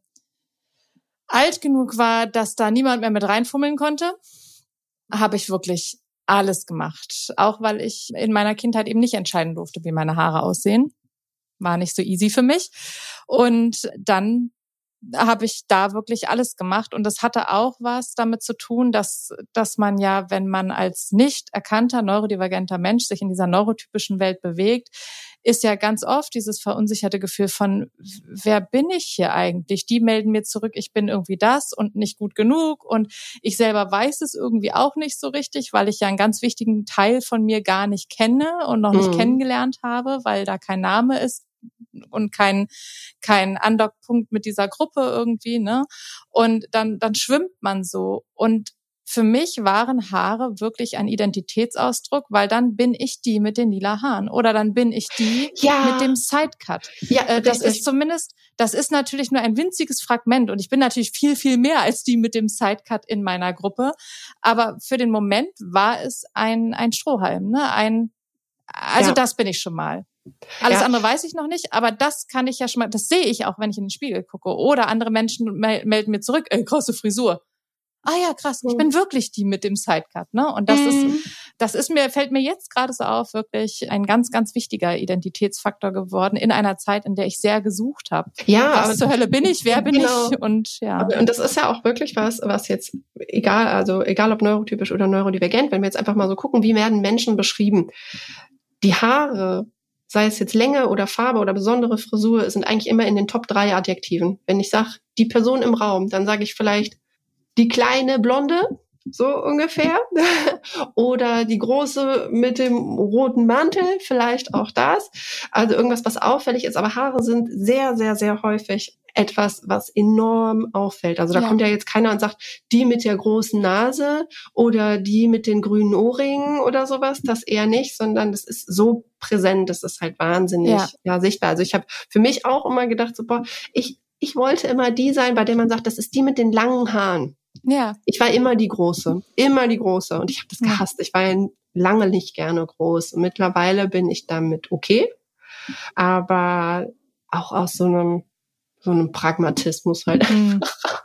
alt genug war, dass da niemand mehr mit reinfummeln konnte, habe ich wirklich alles gemacht. Auch weil ich in meiner Kindheit eben nicht entscheiden durfte, wie meine Haare aussehen. War nicht so easy für mich. Und dann habe ich da wirklich alles gemacht. Und das hatte auch was damit zu tun, dass dass man ja, wenn man als nicht erkannter neurodivergenter Mensch sich in dieser neurotypischen Welt bewegt, ist ja ganz oft dieses verunsicherte Gefühl von, wer bin ich hier eigentlich? Die melden mir zurück, ich bin irgendwie das und nicht gut genug. Und ich selber weiß es irgendwie auch nicht so richtig, weil ich ja einen ganz wichtigen Teil von mir gar nicht kenne und noch nicht mhm. kennengelernt habe, weil da kein Name ist und kein kein Andockpunkt mit dieser Gruppe irgendwie, ne? Und dann dann schwimmt man so. Und für mich waren Haare wirklich ein Identitätsausdruck, weil dann bin ich die mit den lila Haaren oder dann bin ich die ja. mit dem Sidecut. Ja, äh, das richtig. ist zumindest, das ist natürlich nur ein winziges Fragment und ich bin natürlich viel, viel mehr als die mit dem Sidecut in meiner Gruppe. Aber für den Moment war es ein ein Strohhalm, ne? Ein, also ja. das bin ich schon mal. Alles ja. andere weiß ich noch nicht, aber das kann ich ja schon mal, das sehe ich auch, wenn ich in den Spiegel gucke. Oder andere Menschen melden mir zurück, ey, große Frisur. Ah ja, krass, ich bin wirklich die mit dem Sidecut, ne? Und das mhm. ist, das ist mir, fällt mir jetzt gerade so auf, wirklich ein ganz, ganz wichtiger Identitätsfaktor geworden in einer Zeit, in der ich sehr gesucht habe. Ja. Was zur Hölle bin ich? Wer bin genau. ich? Und ja. Und das ist ja auch wirklich was, was jetzt, egal, also egal ob neurotypisch oder neurodivergent, wenn wir jetzt einfach mal so gucken, wie werden Menschen beschrieben? Die Haare, sei es jetzt Länge oder Farbe oder besondere Frisur, sind eigentlich immer in den Top drei Adjektiven. Wenn ich sage, die Person im Raum, dann sage ich vielleicht die kleine Blonde, so ungefähr. Oder die große mit dem roten Mantel, vielleicht auch das. Also irgendwas, was auffällig ist. Aber Haare sind sehr, sehr, sehr häufig etwas, was enorm auffällt. Also da ja. kommt ja jetzt keiner und sagt, die mit der großen Nase oder die mit den grünen Ohrringen oder sowas. Das eher nicht, sondern das ist so präsent, das ist halt wahnsinnig ja. Ja, sichtbar. Also ich habe für mich auch immer gedacht, so, boah, ich, ich wollte immer die sein, bei der man sagt, das ist die mit den langen Haaren. Ja. Ich war immer die Große, immer die Große und ich habe das gehasst. Ich war ja lange nicht gerne groß. Und mittlerweile bin ich damit okay, aber auch aus so einem so einem Pragmatismus halt. Mhm.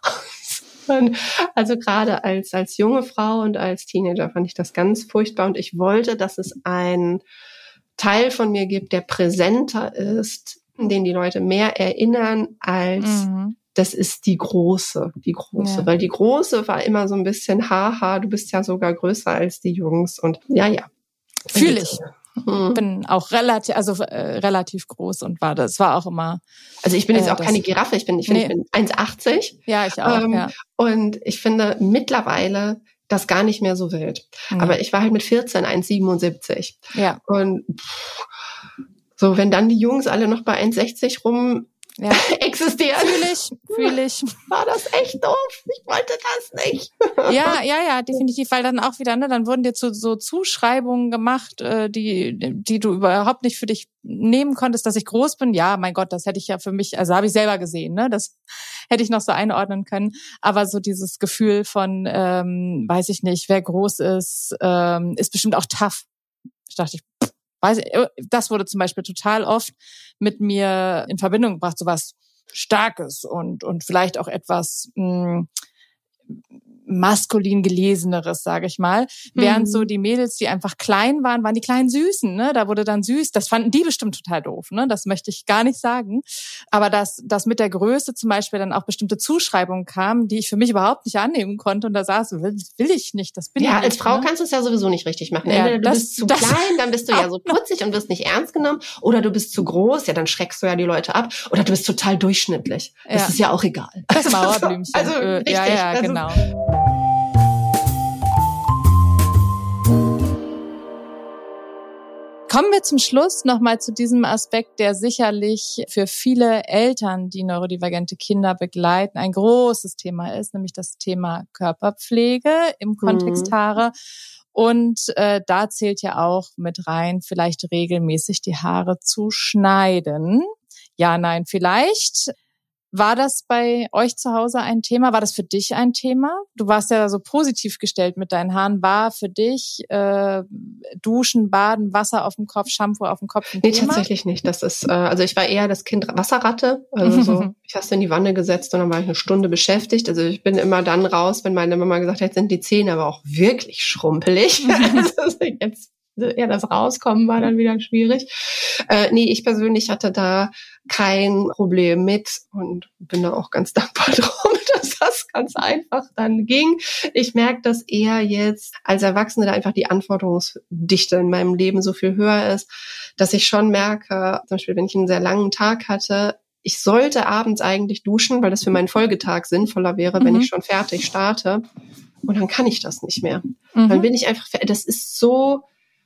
Also gerade als als junge Frau und als Teenager fand ich das ganz furchtbar und ich wollte, dass es einen Teil von mir gibt, der präsenter ist, den die Leute mehr erinnern als mhm. das ist die Große, die Große, ja. weil die Große war immer so ein bisschen, haha, du bist ja sogar größer als die Jungs und ja, ja. Fühle ich. Hm. Bin auch relativ, also äh, relativ groß und war das war auch immer. Also ich bin jetzt äh, auch keine Giraffe, ich bin, ich, nee. find, ich bin eins achtzig. Ja, ich auch. Ähm, ja. Und ich finde mittlerweile das gar nicht mehr so wild. Mhm. Aber ich war halt mit vierzehn eins siebenundsiebzig. Ja. Und pff, so, wenn dann die Jungs alle noch bei eins sechzig rum ja. existieren. Fühle ich, fühle ich. War das echt doof? Ich wollte das nicht. Ja, ja, ja, definitiv, weil dann auch wieder, ne, dann wurden dir zu, so Zuschreibungen gemacht, äh, die, die du überhaupt nicht für dich nehmen konntest, dass ich groß bin. Ja, mein Gott, das hätte ich ja für mich, also habe ich selber gesehen, ne, das hätte ich noch so einordnen können. Aber so dieses Gefühl von, ähm, weiß ich nicht, wer groß ist, ähm, ist bestimmt auch tough. Ich dachte, ich Weiß, das wurde zum Beispiel total oft mit mir in Verbindung gebracht, so was Starkes und und vielleicht auch etwas mh, maskulin geleseneres, sage ich mal. Mhm. Während so die Mädels, die einfach klein waren, waren die kleinen Süßen, ne? Da wurde dann süß. Das fanden die bestimmt total doof, ne? Das möchte ich gar nicht sagen. Aber dass, dass mit der Größe zum Beispiel dann auch bestimmte Zuschreibungen kamen, die ich für mich überhaupt nicht annehmen konnte. Und da saß, will, will ich nicht, das bin ja, ich nicht. Ja, als Frau ne? kannst du es ja sowieso nicht richtig machen. Entweder ja, du das, bist zu das, klein, dann bist du ja so putzig und wirst nicht ernst genommen. Oder du bist zu groß, ja, dann schreckst du ja die Leute ab. Oder du bist total durchschnittlich. Das ja. ist ja auch egal. Das Mauerblümchen. Also, also richtig. Ja, ja, also, genau. Kommen wir zum Schluss nochmal zu diesem Aspekt, der sicherlich für viele Eltern, die neurodivergente Kinder begleiten, ein großes Thema ist, nämlich das Thema Körperpflege im Kontext Mhm. Haare. Und äh, da zählt ja auch mit rein, vielleicht regelmäßig die Haare zu schneiden. Ja, nein, vielleicht. War das bei euch zu Hause ein Thema? War das für dich ein Thema? Du warst ja so positiv gestellt mit deinen Haaren. War für dich äh, Duschen, Baden, Wasser auf dem Kopf, Shampoo auf dem Kopf ein Nee, Thema? tatsächlich nicht. Das ist, äh, also ich war eher das Kind Wasserratte. Also so, ich hast du in die Wanne gesetzt und dann war ich eine Stunde beschäftigt. Also ich bin immer dann raus, wenn meine Mama gesagt hat, jetzt sind die Zähne aber auch wirklich schrumpelig. Also jetzt ja, das Rauskommen war dann wieder schwierig. Äh, nee, ich persönlich hatte da kein Problem mit und bin da auch ganz dankbar drum, dass das ganz einfach dann ging. Ich merke, dass eher jetzt als Erwachsene da einfach die Anforderungsdichte in meinem Leben so viel höher ist, dass ich schon merke, zum Beispiel, wenn ich einen sehr langen Tag hatte, ich sollte abends eigentlich duschen, weil das für meinen Folgetag sinnvoller wäre, mhm. wenn ich schon fertig starte. Und dann kann ich das nicht mehr. Mhm. Dann bin ich einfach, das ist so,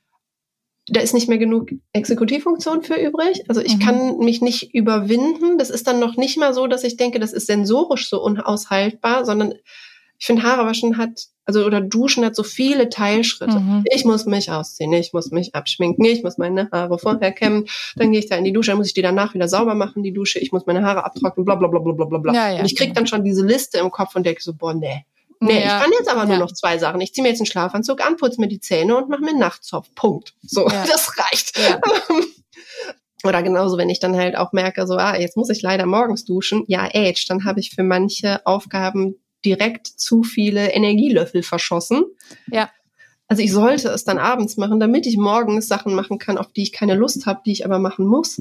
da ist nicht mehr genug Exekutivfunktion für übrig. Also ich mhm. kann mich nicht überwinden. Das ist dann noch nicht mal so, dass ich denke, das ist sensorisch so unaushaltbar, sondern ich finde, Haare waschen hat, also oder Duschen hat so viele Teilschritte. Mhm. Ich muss mich ausziehen, ich muss mich abschminken, ich muss meine Haare vorher kämmen, dann gehe ich da in die Dusche, dann muss ich die danach wieder sauber machen, die Dusche, ich muss meine Haare abtrocknen, bla bla bla bla bla bla. Ja, ja, und ich krieg dann schon diese Liste im Kopf und denke so, boah, nee. Nee, ja. ich kann jetzt aber ja. nur noch zwei Sachen. Ich ziehe mir jetzt einen Schlafanzug an, putze mir die Zähne und mache mir einen Nachtzopf. Punkt. So, ja. das reicht. Ja. Oder genauso, wenn ich dann halt auch merke, so, ah, jetzt muss ich leider morgens duschen. Ja, Age, dann habe ich für manche Aufgaben direkt zu viele Energielöffel verschossen. Ja. Also ich sollte es dann abends machen, damit ich morgens Sachen machen kann, auf die ich keine Lust habe, die ich aber machen muss.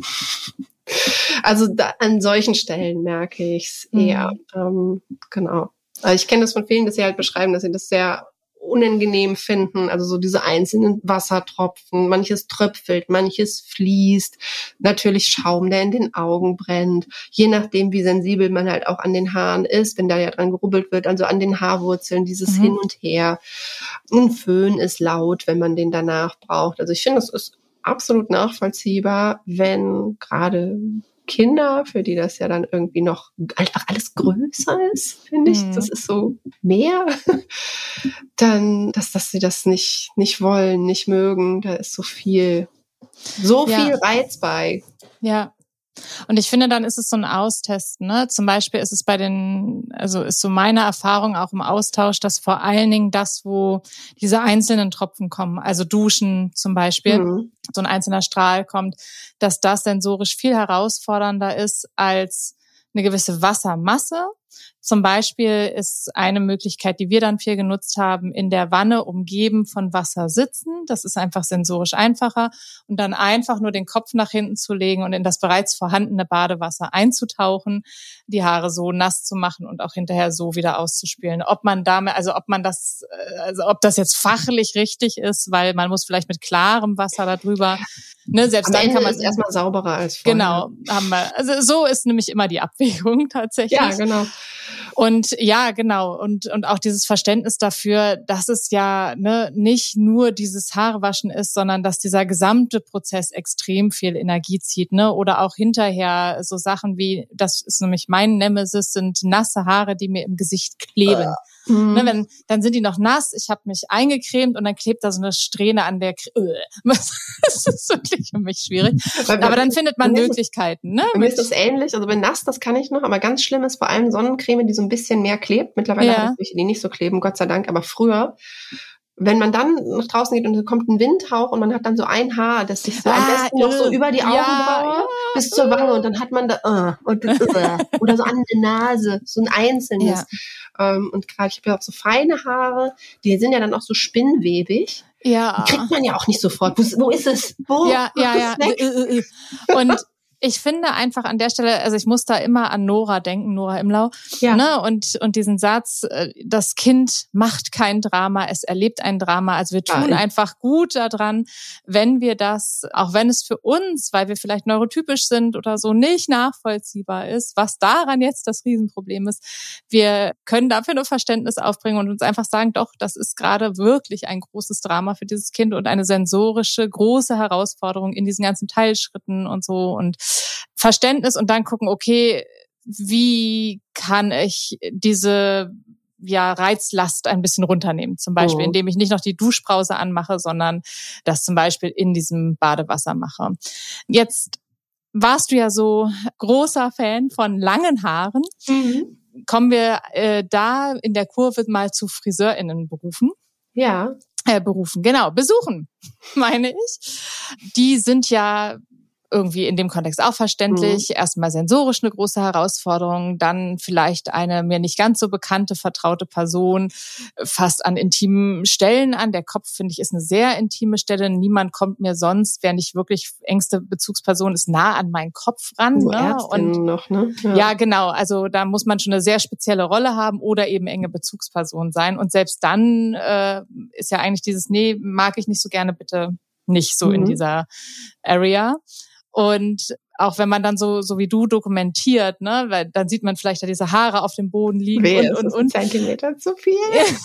Also da, an solchen Stellen merke ich es eher. Mhm. Ähm, genau. Also ich kenne das von vielen, dass sie halt beschreiben, dass sie das sehr unangenehm finden. Also so diese einzelnen Wassertropfen, manches tröpfelt, manches fließt. Natürlich Schaum, der in den Augen brennt. Je nachdem, wie sensibel man halt auch an den Haaren ist, wenn da ja dran gerubbelt wird, also an den Haarwurzeln, dieses mhm. Hin und Her. Ein Föhn ist laut, wenn man den danach braucht. Also ich finde, das ist absolut nachvollziehbar, wenn gerade Kinder, für die das ja dann irgendwie noch einfach alles größer ist, finde ich, mhm. das ist so mehr, dann, dass, dass sie das nicht, nicht wollen, nicht mögen, da ist so viel, so ja. viel Reiz bei. Ja. Und ich finde, dann ist es so ein Austesten, ne? Zum Beispiel ist es bei den, also ist so meine Erfahrung auch im Austausch, dass vor allen Dingen das, wo diese einzelnen Tropfen kommen, also Duschen zum Beispiel, mhm. so ein einzelner Strahl kommt, dass das sensorisch viel herausfordernder ist als eine gewisse Wassermasse. Zum Beispiel ist eine Möglichkeit, die wir dann viel genutzt haben, in der Wanne umgeben von Wasser sitzen. Das ist einfach sensorisch einfacher. Und dann einfach nur den Kopf nach hinten zu legen und in das bereits vorhandene Badewasser einzutauchen, die Haare so nass zu machen und auch hinterher so wieder auszuspülen. Ob man damit, also ob man das, also ob das jetzt fachlich richtig ist, weil man muss vielleicht mit klarem Wasser darüber, ne, selbst Am dann Ende kann man ist erstmal sauberer als vorher. Genau, haben wir. Also so ist nämlich immer die Abwägung tatsächlich. Ja, genau. Und ja, genau. Und, und auch dieses Verständnis dafür, dass es ja ne, nicht nur dieses Haarewaschen ist, sondern dass dieser gesamte Prozess extrem viel Energie zieht, ne? Oder auch hinterher so Sachen wie, das ist nämlich mein Nemesis, sind nasse Haare, die mir im Gesicht kleben. Äh. Mhm. Ne, wenn, dann sind die noch nass, ich habe mich eingecremt und dann klebt da so eine Strähne an der Kr- Das ist wirklich für mich schwierig. Aber dann findet man Möglichkeiten. Ne? Bei mir ist das ähnlich, also wenn nass, das kann ich noch, aber ganz schlimm ist vor allem Sonnencreme, die so ein bisschen mehr klebt. Mittlerweile ja. habe ich welche, die nicht so kleben, Gott sei Dank, aber früher, wenn man dann nach draußen geht und es kommt ein Windhauch und man hat dann so ein Haar, das sich so ah, am besten noch so über die Augenbraue ja, ja, bis zur Wange und dann hat man da uh, und, uh, oder so an der Nase, so ein einzelnes. Ja. Um, und gerade ich habe ja auch so feine Haare, die sind ja dann auch so spinnwebig. Ja. Die kriegt man ja auch nicht sofort. Wo, wo ist es? Wo? Ja, ja, ja. Und Ich finde einfach an der Stelle, also ich muss da immer an Nora denken, Nora Imlau, ja. ne? Und, und diesen Satz, das Kind macht kein Drama, es erlebt ein Drama. Also wir tun ja. einfach gut daran, wenn wir das, auch wenn es für uns, weil wir vielleicht neurotypisch sind oder so, nicht nachvollziehbar ist, was daran jetzt das Riesenproblem ist. Wir können dafür nur Verständnis aufbringen und uns einfach sagen, doch, das ist gerade wirklich ein großes Drama für dieses Kind und eine sensorische, große Herausforderung in diesen ganzen Teilschritten und so und Verständnis und dann gucken, okay, wie kann ich diese ja Reizlast ein bisschen runternehmen? Zum Beispiel, oh. indem ich nicht noch die Duschbrause anmache, sondern das zum Beispiel in diesem Badewasser mache. Jetzt warst du ja so großer Fan von langen Haaren. Mhm. Kommen wir äh, da in der Kurve mal zu FriseurInnenberufen. Ja. Äh, berufen, genau, besuchen, meine ich. Die sind ja irgendwie in dem Kontext auch verständlich. Mhm. Erstmal sensorisch eine große Herausforderung, dann vielleicht eine mir nicht ganz so bekannte, vertraute Person fast an intimen Stellen an. Der Kopf, finde ich, ist eine sehr intime Stelle. Niemand kommt mir sonst, wer nicht wirklich engste Bezugsperson ist, nah an meinen Kopf ran. Oh, ne? Und noch, ne? Ja. ja, genau. Also da muss man schon eine sehr spezielle Rolle haben oder eben enge Bezugsperson sein. Und selbst dann äh, ist ja eigentlich dieses, nee, mag ich nicht so gerne, bitte nicht so mhm. in dieser Area. Und auch wenn man dann so so wie du dokumentiert, ne, weil dann sieht man vielleicht da diese Haare auf dem Boden liegen Weh, und und ist und Zentimeter zu viel.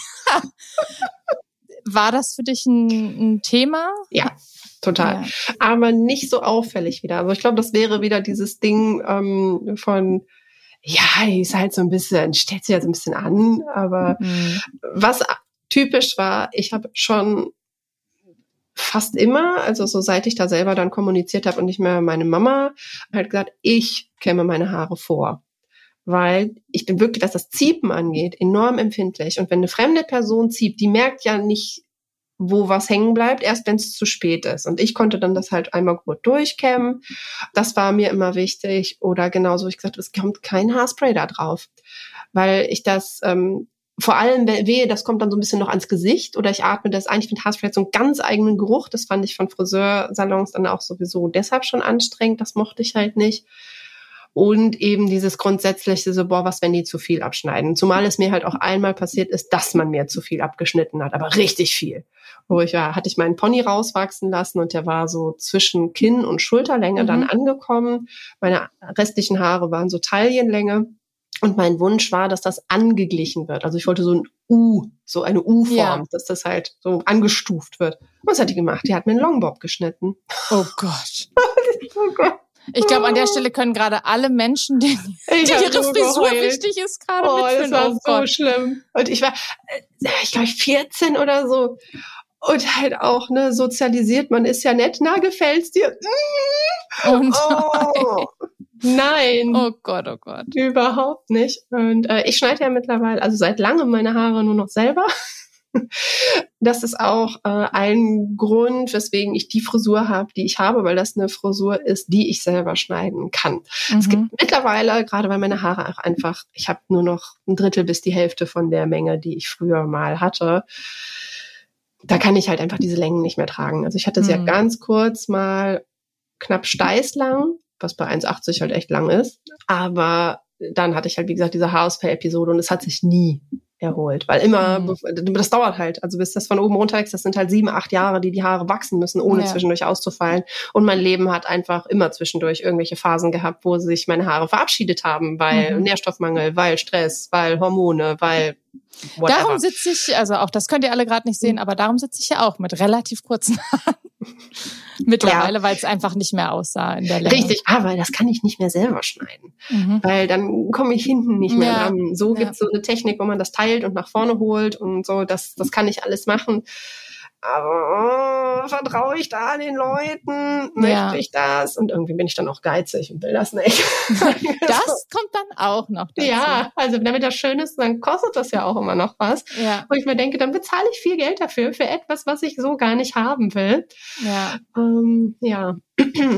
War das für dich ein, ein Thema? Ja, total. Ja. Aber nicht so auffällig wieder. Also ich glaube, das wäre wieder dieses Ding ähm, von ja, die ist halt so ein bisschen, stellt sich halt so ein bisschen an, aber mhm. was typisch war, ich habe schon fast immer, also so seit ich da selber dann kommuniziert habe und nicht mehr meine Mama, halt gesagt, ich kämme meine Haare vor. Weil ich bin wirklich, was das Ziepen angeht, enorm empfindlich. Und wenn eine fremde Person zieht, die merkt ja nicht, wo was hängen bleibt, erst wenn es zu spät ist. Und ich konnte dann das halt einmal gut durchkämmen. Das war mir immer wichtig. Oder genauso, ich gesagt, es kommt kein Haarspray da drauf. Weil ich das... Ähm, vor allem wehe, das kommt dann so ein bisschen noch ans Gesicht oder ich atme das ein. Ich finde Haarspray hat so einen ganz eigenen Geruch. Das fand ich von Friseursalons dann auch sowieso deshalb schon anstrengend. Das mochte ich halt nicht. Und eben dieses grundsätzliche so, boah, was, wenn die zu viel abschneiden? Zumal es mir halt auch einmal passiert ist, dass man mir zu viel abgeschnitten hat, aber richtig viel. Wo ich ja, hatte ich meinen Pony rauswachsen lassen und der war so zwischen Kinn- und Schulterlänge mhm. dann angekommen. Meine restlichen Haare waren so Taillenlänge. Und mein Wunsch war, dass das angeglichen wird. Also ich wollte so ein U, so eine U-Form, ja. dass das halt so angestuft wird. Und was hat die gemacht? Die hat mir einen Longbob geschnitten. Oh Gott. Oh Gott. Ich glaube, an der Stelle können gerade alle Menschen, denen die ihre so Frisur geheult. Wichtig ist, gerade oh, mitfühlen. Das war oh so Gott. Schlimm. Und ich war, ich glaube, vierzehn oder so. Und halt auch, ne, sozialisiert. Man ist ja nett. Na, gefällt's dir? Und oh. Nein. Oh Gott, oh Gott. Überhaupt nicht. Und äh, ich schneide ja mittlerweile, also seit langem meine Haare nur noch selber. Das ist auch äh, ein Grund, weswegen ich die Frisur habe, die ich habe, weil das eine Frisur ist, die ich selber schneiden kann. Mhm. Es gibt mittlerweile, gerade weil meine Haare auch einfach, ich habe nur noch ein Drittel bis die Hälfte von der Menge, die ich früher mal hatte. Da kann ich halt einfach diese Längen nicht mehr tragen. Also ich hatte sie mhm. ja ganz kurz mal knapp steißlang, was bei eins achtzig halt echt lang ist. Aber dann hatte ich halt, wie gesagt, diese Haarausfall-Episode und es hat sich nie erholt. Weil immer, mhm. das dauert halt. Also bis das von oben runter wächst, das sind halt sieben, acht Jahre, die die Haare wachsen müssen, ohne ja. zwischendurch auszufallen. Und mein Leben hat einfach immer zwischendurch irgendwelche Phasen gehabt, wo sich meine Haare verabschiedet haben, weil mhm. Nährstoffmangel, weil Stress, weil Hormone, weil whatever. Darum sitze ich, also auch das könnt ihr alle gerade nicht sehen, mhm. aber darum sitze ich ja auch mit relativ kurzen Haaren. Mittlerweile, ja. weil es einfach nicht mehr aussah in der Länge. Richtig, aber das kann ich nicht mehr selber schneiden. Mhm. Weil dann komme ich hinten nicht mehr ja. dran. So ja. gibt's so eine Technik, wo man das teilt und nach vorne holt und so. Das, das kann ich alles machen. Aber oh, vertraue ich da den Leuten? Möchte ja. ich das? Und irgendwie bin ich dann auch geizig und will das nicht. Das kommt dann auch noch dazu. Ja, also damit das schön ist, dann kostet das ja auch immer noch was. Ja. Wo ich mir denke, dann bezahle ich viel Geld dafür, für etwas, was ich so gar nicht haben will. Ja. Ähm, ja.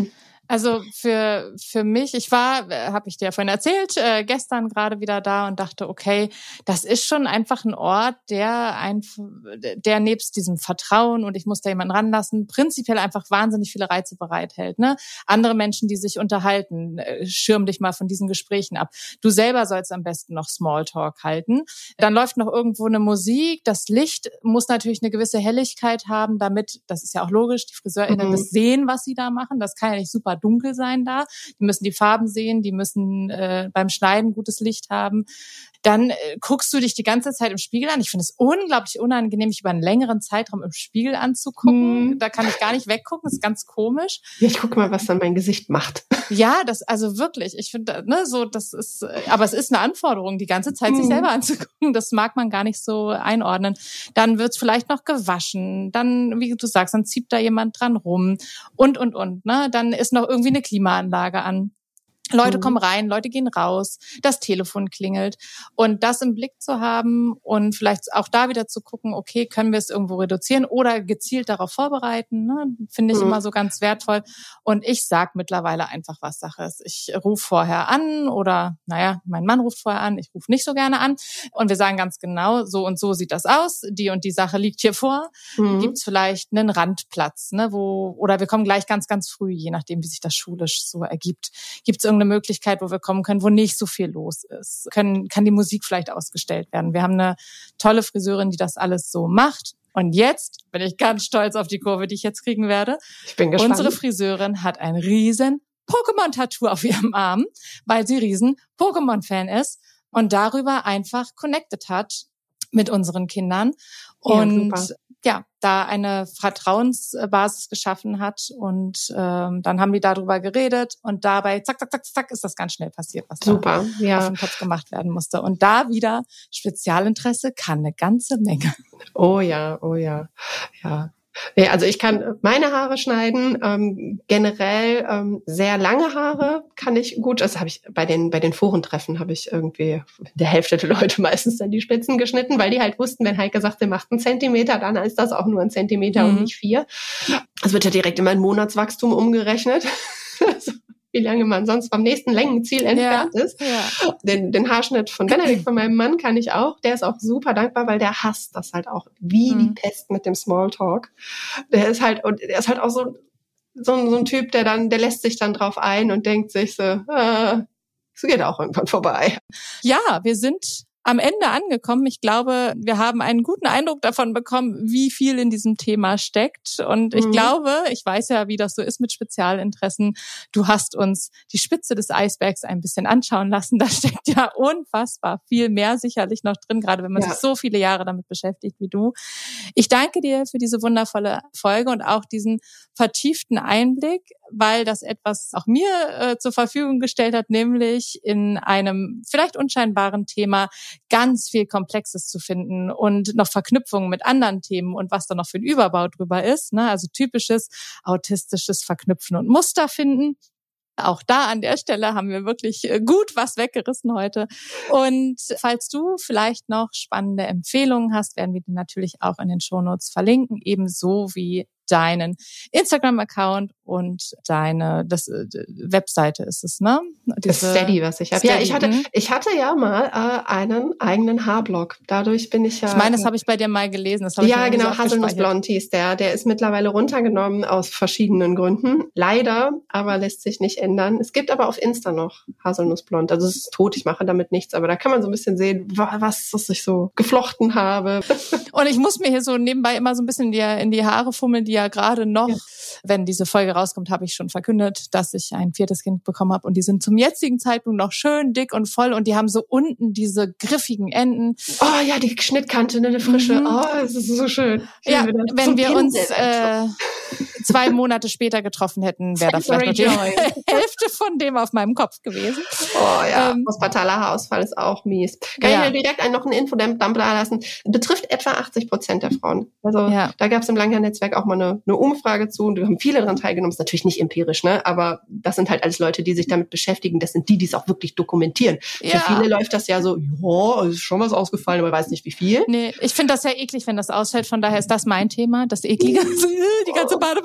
Also für für mich, ich war, habe ich dir ja vorhin erzählt, äh, gestern gerade wieder da und dachte, okay, das ist schon einfach ein Ort, der ein, der nebst diesem Vertrauen und ich muss da jemanden ranlassen, prinzipiell einfach wahnsinnig viele Reize bereithält. Ne? Andere Menschen, die sich unterhalten, äh, schirm dich mal von diesen Gesprächen ab. Du selber sollst am besten noch Smalltalk halten. Dann läuft noch irgendwo eine Musik. Das Licht muss natürlich eine gewisse Helligkeit haben, damit, das ist ja auch logisch, die FriseurInnen Mhm. das sehen, was sie da machen. Das kann ja nicht super dunkel sein da. Die müssen die Farben sehen, die müssen äh, beim Schneiden gutes Licht haben. Dann äh, guckst du dich die ganze Zeit im Spiegel an. Ich finde es unglaublich unangenehm, mich über einen längeren Zeitraum im Spiegel anzugucken. Mhm. Da kann ich gar nicht weggucken, das ist ganz komisch. Ja, ich gucke mal, was dann mein Gesicht macht. Ja, das, also wirklich, ich finde, ne, so, das ist, aber es ist eine Anforderung, die ganze Zeit sich Mhm. selber anzugucken. Das mag man gar nicht so einordnen. Dann wird's vielleicht noch gewaschen. Dann, wie du sagst, dann zieht da jemand dran rum und, und, und, ne. Dann ist noch irgendwie eine Klimaanlage an. Leute Mhm. kommen rein, Leute gehen raus, das Telefon klingelt. Und das im Blick zu haben und vielleicht auch da wieder zu gucken, okay, können wir es irgendwo reduzieren oder gezielt darauf vorbereiten, ne? Finde ich Mhm. immer so ganz wertvoll. Und ich sag mittlerweile einfach, was Sache ist. Ich rufe vorher an oder, naja, mein Mann ruft vorher an, ich rufe nicht so gerne an. Und wir sagen ganz genau, so und so sieht das aus, die und die Sache liegt hier vor. Mhm. Gibt's vielleicht einen Randplatz, ne, wo, oder wir kommen gleich ganz, ganz früh, je nachdem, wie sich das schulisch so ergibt. Gibt's irgendeine Möglichkeit, wo wir kommen können, wo nicht so viel los ist? Können, kann die Musik vielleicht ausgestellt werden? Wir haben eine tolle Friseurin, die das alles so macht. Und jetzt bin ich ganz stolz auf die Kurve, die ich jetzt kriegen werde. Ich bin gespannt. Unsere Friseurin hat ein riesen Pokémon-Tattoo auf ihrem Arm, weil sie riesen Pokémon-Fan ist und darüber einfach connected hat mit unseren Kindern. Und Ja, ja, da eine Vertrauensbasis geschaffen hat und ähm, dann haben die darüber geredet und dabei zack, zack, zack, zack ist das ganz schnell passiert, was Super, da ja. auf den Kopf gemacht werden musste. Und da wieder Spezialinteresse kann eine ganze Menge. Oh ja, oh ja, ja. Nee, also ich kann meine Haare schneiden, ähm, generell ähm, sehr lange Haare kann ich gut, das habe ich bei den bei den Forentreffen habe ich irgendwie der Hälfte der Leute meistens dann die Spitzen geschnitten, weil die halt wussten, wenn Heike sagt, der macht einen Zentimeter, dann ist das auch nur ein Zentimeter Mhm. und nicht vier. Es wird ja direkt immer ein Monatswachstum umgerechnet. Also, wie lange man sonst vom nächsten Längenziel entfernt ist. Ja. Den, den Haarschnitt von Benedikt, von meinem Mann, kann ich auch. Der ist auch super dankbar, weil der hasst das halt auch wie Mhm. die Pest mit dem Smalltalk. Der ist halt, und der ist halt auch so, so, ein- so ein Typ, der dann, der lässt sich dann drauf ein und denkt sich so, äh, es geht auch irgendwann vorbei. Ja, wir sind am Ende angekommen. Ich glaube, wir haben einen guten Eindruck davon bekommen, wie viel in diesem Thema steckt. Und ich Mhm. glaube, ich weiß ja, wie das so ist mit Spezialinteressen. Du hast uns die Spitze des Eisbergs ein bisschen anschauen lassen. Da steckt ja unfassbar viel mehr sicherlich noch drin, gerade wenn man Ja. sich so viele Jahre damit beschäftigt wie du. Ich danke dir für diese wundervolle Folge und auch diesen vertieften Einblick, weil das etwas auch mir äh, zur Verfügung gestellt hat, nämlich in einem vielleicht unscheinbaren Thema ganz viel Komplexes zu finden und noch Verknüpfungen mit anderen Themen und was da noch für ein Überbau drüber ist, ne? Also typisches autistisches Verknüpfen und Muster finden. Auch da an der Stelle haben wir wirklich äh, gut was weggerissen heute. Und falls du vielleicht noch spannende Empfehlungen hast, werden wir die natürlich auch in den Shownotes verlinken, ebenso wie deinen Instagram-Account und deine das äh, Webseite ist es, ne? Das Diese- Steady, was ich habe. Ja, Steady, ich hatte, mhm. ich hatte ja mal äh, einen eigenen Haarblog. Dadurch bin ich ja. Ich meine, das habe ich bei dir mal gelesen. Das habe ich Ja, mir irgendwie genau, so Haselnuss abgespeichert. Blond hieß der. Der ist mittlerweile runtergenommen aus verschiedenen Gründen. Leider, aber lässt sich nicht ändern. Es gibt aber auf Insta noch Haselnuss Blond. Also es ist tot, ich mache damit nichts. Aber da kann man so ein bisschen sehen, wa- was, was ich so geflochten habe. Und ich muss mir hier so nebenbei immer so ein bisschen in die, in die Haare fummeln, die ja gerade noch, Ja. wenn diese Folge rauskommt, habe ich schon verkündet, dass ich ein viertes Kind bekommen habe. Und die sind zum jetzigen Zeitpunkt noch schön dick und voll. Und die haben so unten diese griffigen Enden. Oh ja, die Schnittkante, ne, eine frische. Mhm. Oh, es ist so schön. Ich Ja, liebe das. wenn Zum wir uns Pinsel äh, einfach. zwei Monate später getroffen hätten, wäre da vielleicht noch Sensory die Hälfte von dem auf meinem Kopf gewesen. Oh ja, Ähm, postpartaler Haarausfall ist auch mies. Kann Ja. ich mir direkt einen, noch einen Infodump da lassen. Betrifft etwa achtzig Prozent der Frauen. Also Ja. da gab es im Langhaar-Netzwerk auch mal eine, eine Umfrage zu und da haben viele daran teilgenommen. Ist natürlich nicht empirisch, ne? Aber das sind halt alles Leute, die sich damit beschäftigen. Das sind die, die es auch wirklich dokumentieren. Ja. Für viele läuft das ja so, ja, ist schon was ausgefallen, aber weiß nicht wie viel. Nee, ich finde das ja eklig, wenn das ausfällt. Von daher ist das mein Thema, das Eklige. Die ganze Badewanne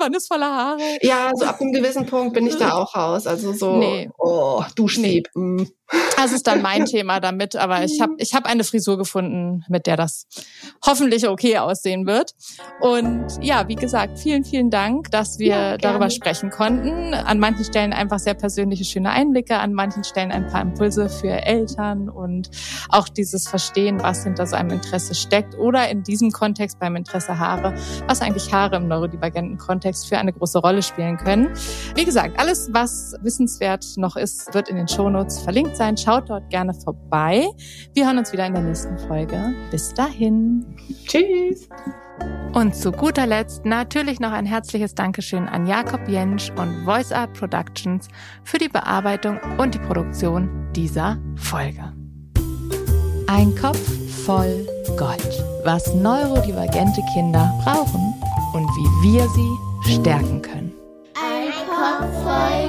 Mann ist voller Haare. Ja, so ab einem gewissen Punkt bin ich da auch raus. Also so, nee. oh, Duschsieb. Nee. Das ist dann mein Thema damit, aber ich habe ich hab eine Frisur gefunden, mit der das hoffentlich okay aussehen wird. Und ja, wie gesagt, vielen, vielen Dank, dass wir ja, darüber sprechen konnten. An manchen Stellen einfach sehr persönliche, schöne Einblicke, an manchen Stellen ein paar Impulse für Eltern und auch dieses Verstehen, was hinter so einem Interesse steckt oder in diesem Kontext beim Interesse Haare, was eigentlich Haare im neurodivergenten Kontext für eine große Rolle spielen können. Wie gesagt, alles, was wissenswert noch ist, wird in den Shownotes verlinkt sein. Schaut dort gerne vorbei. Wir hören uns wieder in der nächsten Folge. Bis dahin. Tschüss. Und zu guter Letzt natürlich noch ein herzliches Dankeschön an Jakob Jentsch und Voice Art Productions für die Bearbeitung und die Produktion dieser Folge. Ein Kopf voll Gold. Was neurodivergente Kinder brauchen und wie wir sie stärken können. Ein Kopf voll